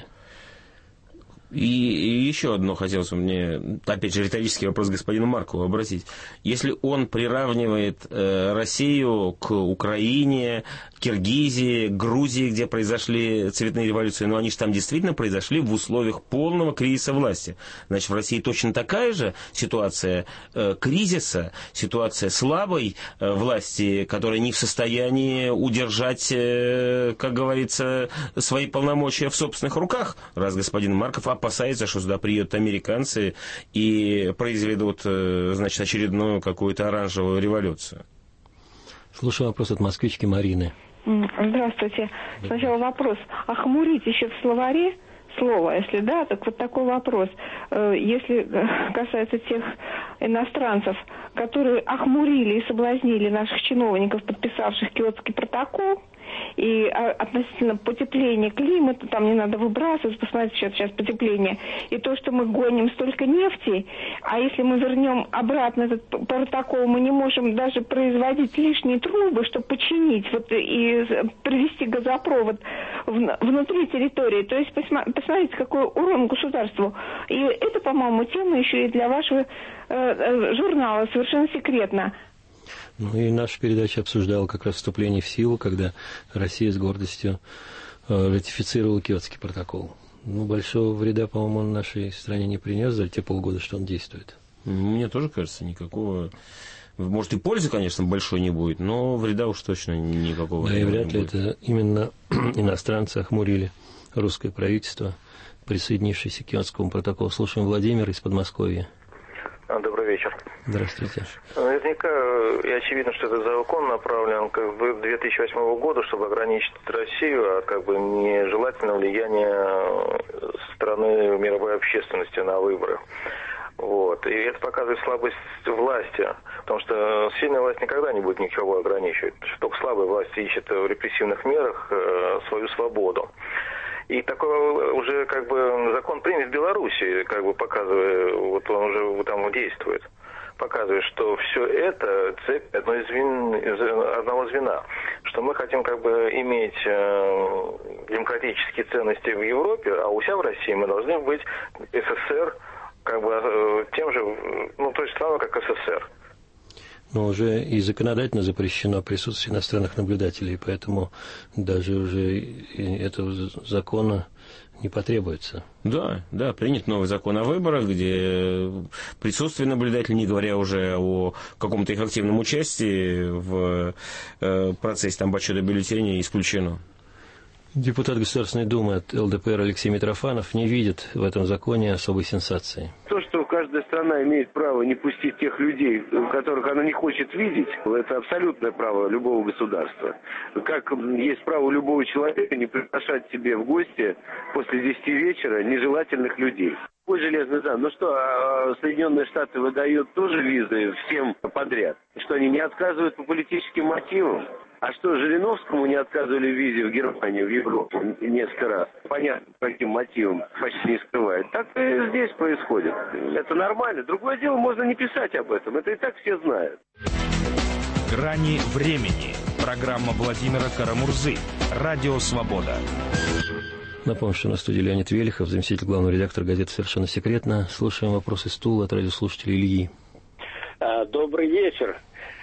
И, и еще одно хотелось бы мне, опять же, риторический вопрос господину Маркову обратить. Если он приравнивает э, Россию к Украине, Киргизии, Грузии, где произошли цветные революции, но они же там действительно произошли в условиях полного кризиса власти. Значит, в России точно такая же ситуация э, кризиса, ситуация слабой э, власти, которая не в состоянии удержать, э, как говорится, свои полномочия в собственных руках, раз господин Марков опасается, что сюда приедут американцы и произведут, значит, очередную какую-то оранжевую революцию. Слушаю вопрос от москвички Марины. Здравствуйте. Сначала вопрос. Охмурить еще в словаре слово? Если да, так вот такой вопрос. Если касается тех иностранцев, которые охмурили и соблазнили наших чиновников, подписавших Киотский протокол, и относительно потепления климата, там не надо выбрасывать, посмотрите, сейчас, сейчас потепление, и то, что мы гоним столько нефти, а если мы вернем обратно этот протокол, мы не можем даже производить лишние трубы, чтобы починить вот, и привести газопровод в, внутри территории. То есть посмотрите, какой урон государству. И это, по-моему, тема еще и для вашего э, журнала, совершенно секретно. Ну и наша передача обсуждала как раз вступление в силу, когда Россия с гордостью э, ратифицировала Киотский протокол. Ну, большого вреда, по-моему, он нашей стране не принес за те полгода, что он действует. Мне тоже кажется, никакого... Может, и пользы, конечно, большой не будет, но вреда уж точно никакого да, не будет. Да, и вряд ли это именно иностранцы охмурили русское правительство, присоединившееся к Киотскому протоколу. Слушаем Владимира из Подмосковья. Добрый вечер. Здравствуйте. Наверняка и очевидно, что этот закон направлен как бы к две тысячи восьмому году, чтобы ограничить Россию от как бы нежелательного влияния страны мировой общественности на выборы. Вот. И это показывает слабость власти, потому что сильная власть никогда не будет никого ограничивать. Только слабая власть ищет в репрессивных мерах свою свободу. И такой уже как бы закон принят в Беларуси, как бы показывая, вот он уже там действует, показывает, что все это цепь одной из звен, из одного звена, что мы хотим как бы иметь э, демократические ценности в Европе, а у себя в России мы должны быть СССР как бы э, тем же, ну то есть самое как СССР. Но уже и законодательно запрещено присутствие иностранных наблюдателей, поэтому даже уже этого закона не потребуется. Да, да, принят новый закон о выборах, где присутствие наблюдателей, не говоря уже о каком-то их активном участии в процессе там подсчета бюллетеней, исключено. Депутат Государственной Думы от эл дэ пэ эр Алексей Митрофанов не видит в этом законе особой сенсации. То, что каждая страна имеет право не пустить тех людей, которых она не хочет видеть, это абсолютное право любого государства. Как есть право любого человека не приглашать себе в гости после десяти вечера нежелательных людей. Ой, железный зам, ну что, а Соединенные Штаты выдают тоже визы всем подряд? Что они не отказывают по политическим мотивам? А что, Жириновскому не отказывали в визе в Германию, в Европу несколько раз? Понятно, по каким мотивам, почти не скрывает. Так и здесь происходит. Это нормально. Другое дело, можно не писать об этом. Это и так все знают. «Грани времени». Программа Владимира Карамурзы. Радио «Свобода». Напомню, что на студии Леонид Велихов, заместитель главного редактора газеты «Совершенно секретно». Слушаем вопросы стула от радиослушателя Ильи. Добрый вечер.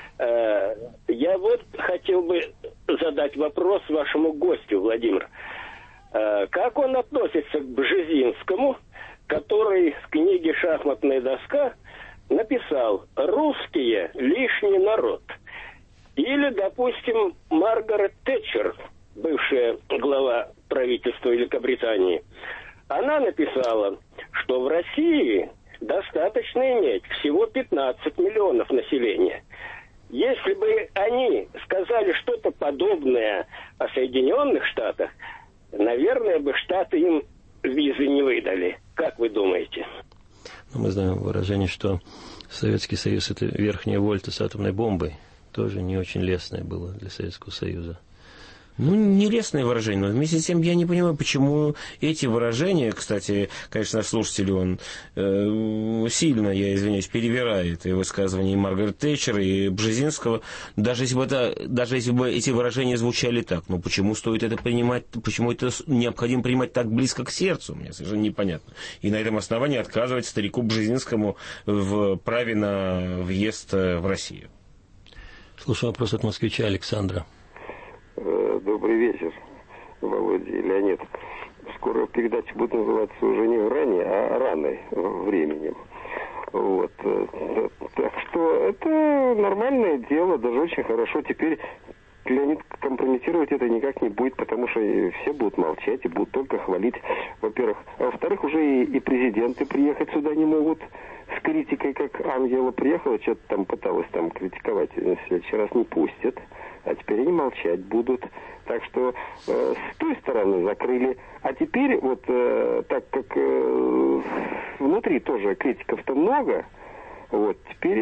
Я вот хотел бы задать вопрос вашему гостю, Владимир. Как он относится к Бжезинскому, который в книге «Шахматная доска» написал «Русские – лишний народ». Или, допустим, Маргарет Тэтчер, бывшая глава правительства Великобритании, она написала, что в России достаточно иметь всего пятнадцать миллионов населения. Если бы они сказали что-то подобное о Соединенных Штатах, наверное, бы Штаты им визы не выдали. Как вы думаете? Ну, мы знаем выражение, что Советский Союз – это верхняя вольта с атомной бомбой. Тоже не очень лестное было для Советского Союза. Ну, нелестное выражение, но вместе с тем я не понимаю, почему эти выражения, кстати, конечно, наш слушатель, он э, сильно, я извиняюсь, перевирает и высказывания и Маргарет Тэтчер, и Бжезинского, даже если бы, это, даже если бы эти выражения звучали так, ну, почему стоит это принимать, почему это необходимо принимать так близко к сердцу, мне совершенно непонятно. И на этом основании отказывать старику Бжезинскому в праве на въезд в Россию. Слушаю вопрос от москвича Александра. Добрый вечер, Володя и Леонид. Скоро передача будет называться уже не «Ранее», а «Раной» временем. Вот. Так что это нормальное дело, даже очень хорошо. Теперь Леонид компрометировать это никак не будет, потому что все будут молчать и будут только хвалить, во-первых. А во-вторых, уже и, и президенты приехать сюда не могут с критикой, как Ангела приехала, что-то там пыталась там критиковать. В следующий раз не пустят. А теперь они молчать будут. Так что э, с той стороны закрыли. А теперь вот э, так как э, внутри тоже критиков-то много, вот теперь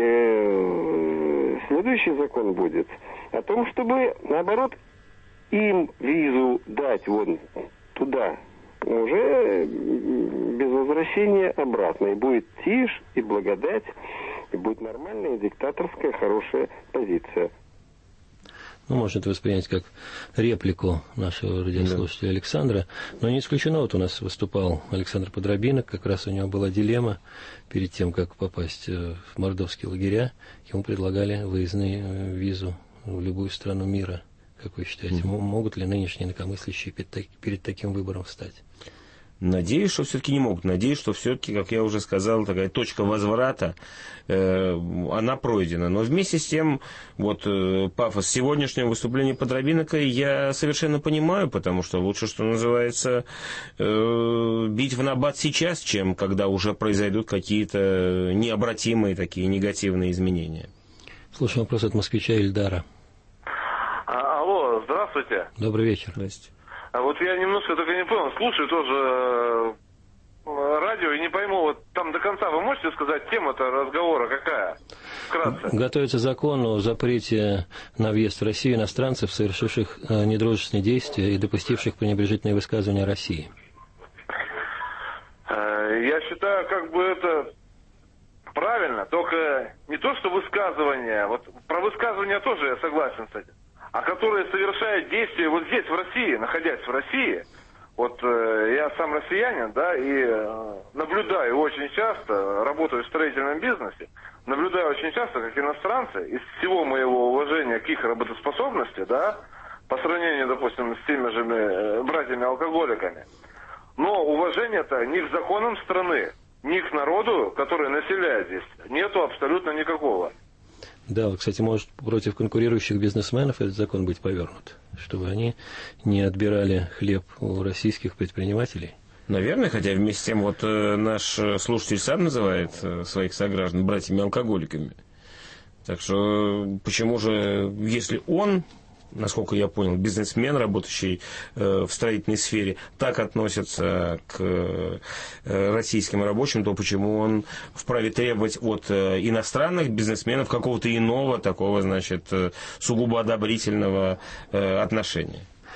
э, следующий закон будет о том, чтобы наоборот им визу дать вон туда, уже без возвращения обратно. И будет тишь и благодать, и будет нормальная диктаторская хорошая позиция. Ну, можно это воспринять как реплику нашего радиослушателя Александра. Но не исключено, вот у нас выступал Александр Подробинок, как раз у него была дилемма перед тем, как попасть в мордовские лагеря. Ему предлагали выездную визу в любую страну мира. Как вы считаете, mm-hmm. могут ли нынешние инакомыслящие перед таким выбором встать? Надеюсь, что все-таки не могут. Надеюсь, что все-таки, как я уже сказал, такая точка возврата, э, она пройдена. Но вместе с тем, вот э, пафос сегодняшнего выступления Подробинка я совершенно понимаю, потому что лучше, что называется, э, бить в набат сейчас, чем когда уже произойдут какие-то необратимые такие негативные изменения. Слушаем вопрос от москвича Ильдара. А, алло, здравствуйте. Добрый вечер. Здравствуйте. А вот я немножко только не понял, слушаю тоже радио и не пойму, вот там до конца вы можете сказать, тема-то разговора какая? Вкратце. Готовится закон о запрете на въезд в Россию иностранцев, совершивших недружественные действия и допустивших пренебрежительные высказывания о России. Я считаю, как бы это правильно, только не то, что высказывания, вот про высказывания тоже я согласен с этим, а которые совершают действия вот здесь, в России, находясь в России. Вот э, я сам россиянин, да, и э, наблюдаю очень часто, работаю в строительном бизнесе, наблюдаю очень часто, как иностранцы, из всего моего уважения к их работоспособности, да, по сравнению, допустим, с теми же э, братьями-алкоголиками, но уважения-то ни к законам страны, ни к народу, который населяет здесь, нету абсолютно никакого. Да, вот, кстати, может против конкурирующих бизнесменов этот закон быть повернут, чтобы они не отбирали хлеб у российских предпринимателей? Наверное, хотя вместе с тем вот э, наш слушатель сам называет э, своих сограждан братьями-алкоголиками. Так что почему же, если он, насколько я понял, бизнесмен, работающий э, в строительной сфере, так относится к э, российским рабочим, то почему он вправе требовать от э, иностранных бизнесменов какого-то иного, такого, значит, э, сугубо одобрительного э, отношения?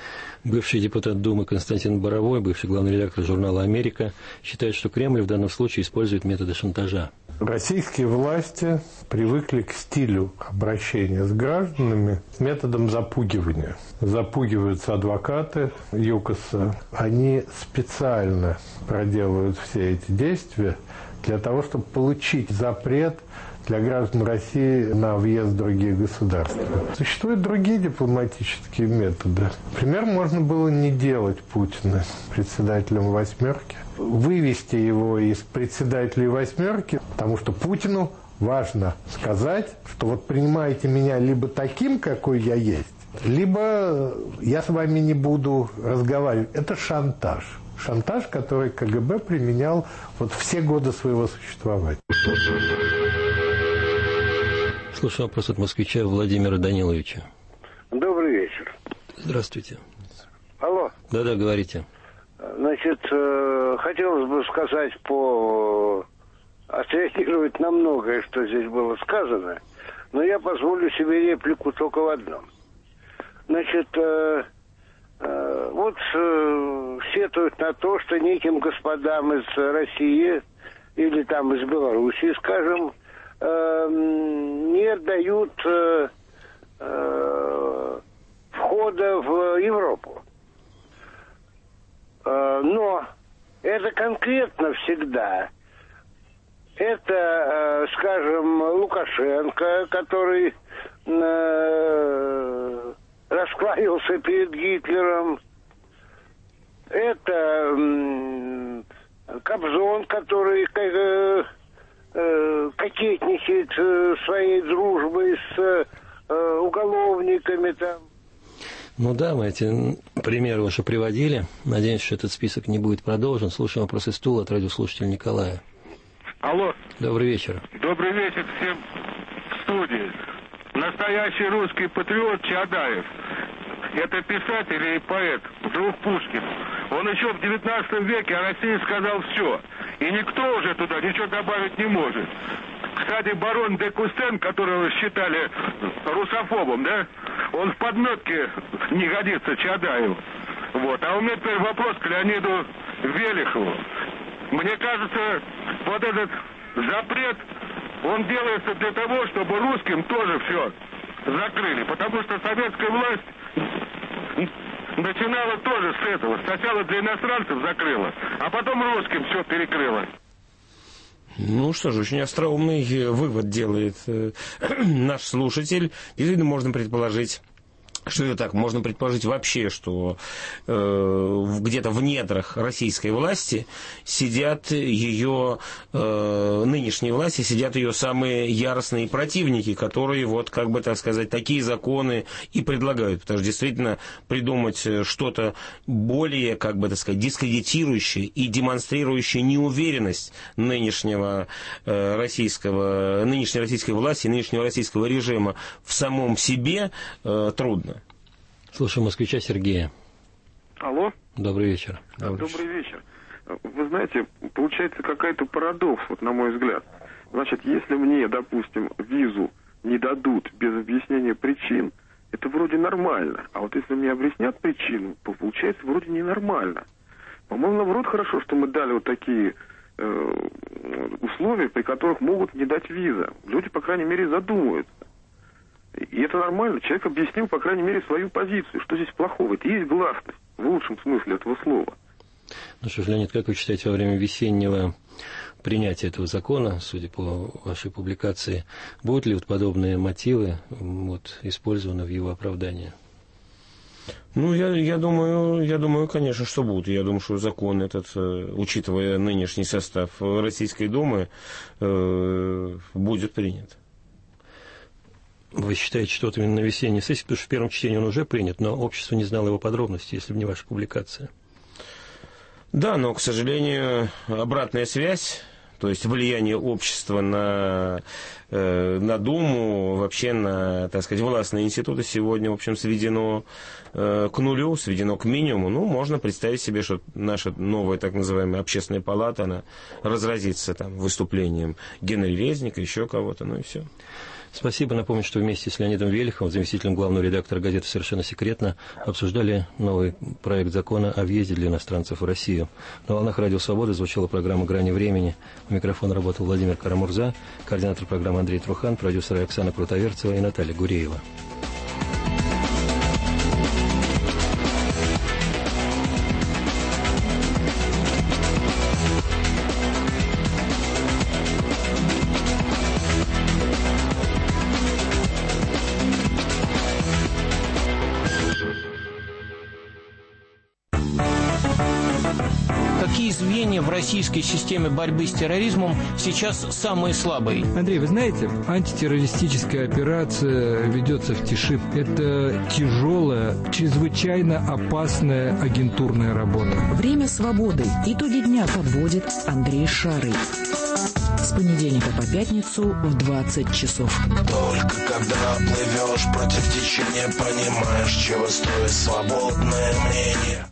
Бывший депутат Думы Константин Боровой, бывший главный редактор журнала «Америка», считает, что Кремль в данном случае использует методы шантажа. Российские власти привыкли к стилю обращения с гражданами методом запугивания. Запугиваются адвокаты ЮКОСа. Они специально проделывают все эти действия для того, чтобы получить запрет для граждан России на въезд в другие государства. Существуют другие дипломатические методы. Например, можно было не делать Путина председателем «восьмерки», вывести его из председателей «восьмерки», потому что Путину важно сказать, что вот принимаете меня либо таким, какой я есть, либо я с вами не буду разговаривать. Это шантаж. Шантаж, который КГБ применял вот все годы своего существования. Слушаю вопрос от москвича Владимира Даниловича. Добрый вечер. Здравствуйте. Алло. Да-да, говорите. Значит, э, хотелось бы сказать по... отреагировать на многое, что здесь было сказано, но я позволю себе реплику только в одном. Значит, э, э, вот э, сетуют на то, что неким господам из России или там из Белоруссии, скажем, э, не отдают э, э, входа в Европу. Э, но это конкретно всегда. Это, э, скажем, Лукашенко, который э, раскланялся перед Гитлером. Это э, Кобзон, который э, э, кокетничает э, своей дружбой с э, уголовниками там. Ну да, мы эти примеры уже приводили. Надеемся, что этот список не будет продолжен. Слушаем вопрос из Тулы от радиослушателя Николая. Алло. Добрый вечер. Добрый вечер всем в студии. Настоящий русский патриот Чаадаев. Это писатель и поэт, друг Пушкин. Он еще в девятнадцатом веке о России сказал все. И никто уже туда ничего добавить не может. Кстати, барон де Кустен, которого считали русофобом, да, он в подметке не годится Чаадаеву. Вот. А у меня теперь вопрос к Леониду Велихову. Мне кажется, вот этот запрет, он делается для того, чтобы русским тоже все закрыли. Потому что советская власть начинала тоже с этого. Сначала для иностранцев закрыла, а потом русским все перекрыла. Ну что же, очень остроумный вывод делает э, наш слушатель. Действительно, можно предположить, что это так, можно предположить вообще, что э, где-то в недрах российской власти сидят ее, э, нынешней власти, сидят ее самые яростные противники, которые, вот, как бы так сказать, такие законы и предлагают. Потому что действительно придумать что-то более, как бы так сказать, дискредитирующее и демонстрирующее неуверенность нынешнего э, российского, нынешней российской власти, нынешнего российского режима в самом себе э, трудно. Слушаю москвича Сергея. Алло. Добрый вечер. Добрый, Добрый вечер. Вы знаете, получается какой-то парадокс, вот на мой взгляд. Значит, если мне, допустим, визу не дадут без объяснения причин, это вроде нормально. А вот если мне объяснят причину, то получается вроде ненормально. По-моему, наоборот, хорошо, что мы дали вот такие э, условия, при которых могут не дать виза. Люди, по крайней мере, задумываются. И это нормально. Человек объяснил, по крайней мере, свою позицию. Что здесь плохого? Это и есть гласность, в лучшем смысле этого слова. Ну что ж, Леонид, как вы считаете, во время весеннего принятия этого закона, судя по вашей публикации, будут ли вот подобные мотивы вот, использованы в его оправдании? Ну, я, я думаю, я думаю, конечно, что будут. Я думаю, что закон этот, учитывая нынешний состав Российской Думы, э, будет принят. Вы считаете, что вот именно на весенней сессии, потому что в первом чтении он уже принят, но общество не знало его подробностей, если бы не ваша публикация? Да, но, к сожалению, обратная связь, то есть влияние общества на, э, на Думу, вообще на, так сказать, властные институты сегодня, в общем, сведено э, к нулю, сведено к минимуму. Ну, можно представить себе, что наша новая так называемая общественная палата, она разразится там выступлением Генри Резника, еще кого-то, ну и все. Спасибо. Напомню, что вместе с Леонидом Велиховым, заместителем главного редактора газеты «Совершенно секретно», обсуждали новый проект закона о въезде для иностранцев в Россию. На волнах Радио Свобода звучала программа «Грани времени». У микрофона работал Владимир Карамурза, координатор программы Андрей Трухан, продюсеры Оксана Крутоверцева и Наталья Гуреева. В российской системе борьбы с терроризмом сейчас самые слабые. Андрей, вы знаете, антитеррористическая операция ведется в тиши. Это тяжелая, чрезвычайно опасная агентурная работа. Время свободы. Итоги дня подводит Андрей Шарый. С понедельника по пятницу в двадцать часов. Только когда плывешь против течения, понимаешь, чего стоит свободное мнение.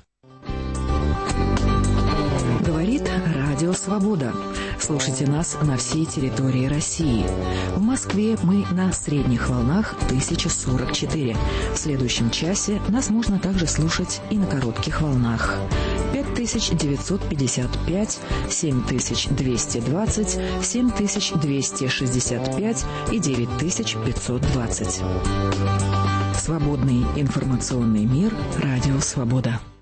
Говорит Радио Свобода. Слушайте нас на всей территории России. В Москве мы на средних волнах тысяча сорок четыре. В следующем часе нас можно также слушать и на коротких волнах. пять тысяч девятьсот пятьдесят пять, семь тысяч двести двадцать, семь тысяч двести шестьдесят пять и девять тысяч пятьсот двадцать. Свободный информационный мир. Радио Свобода.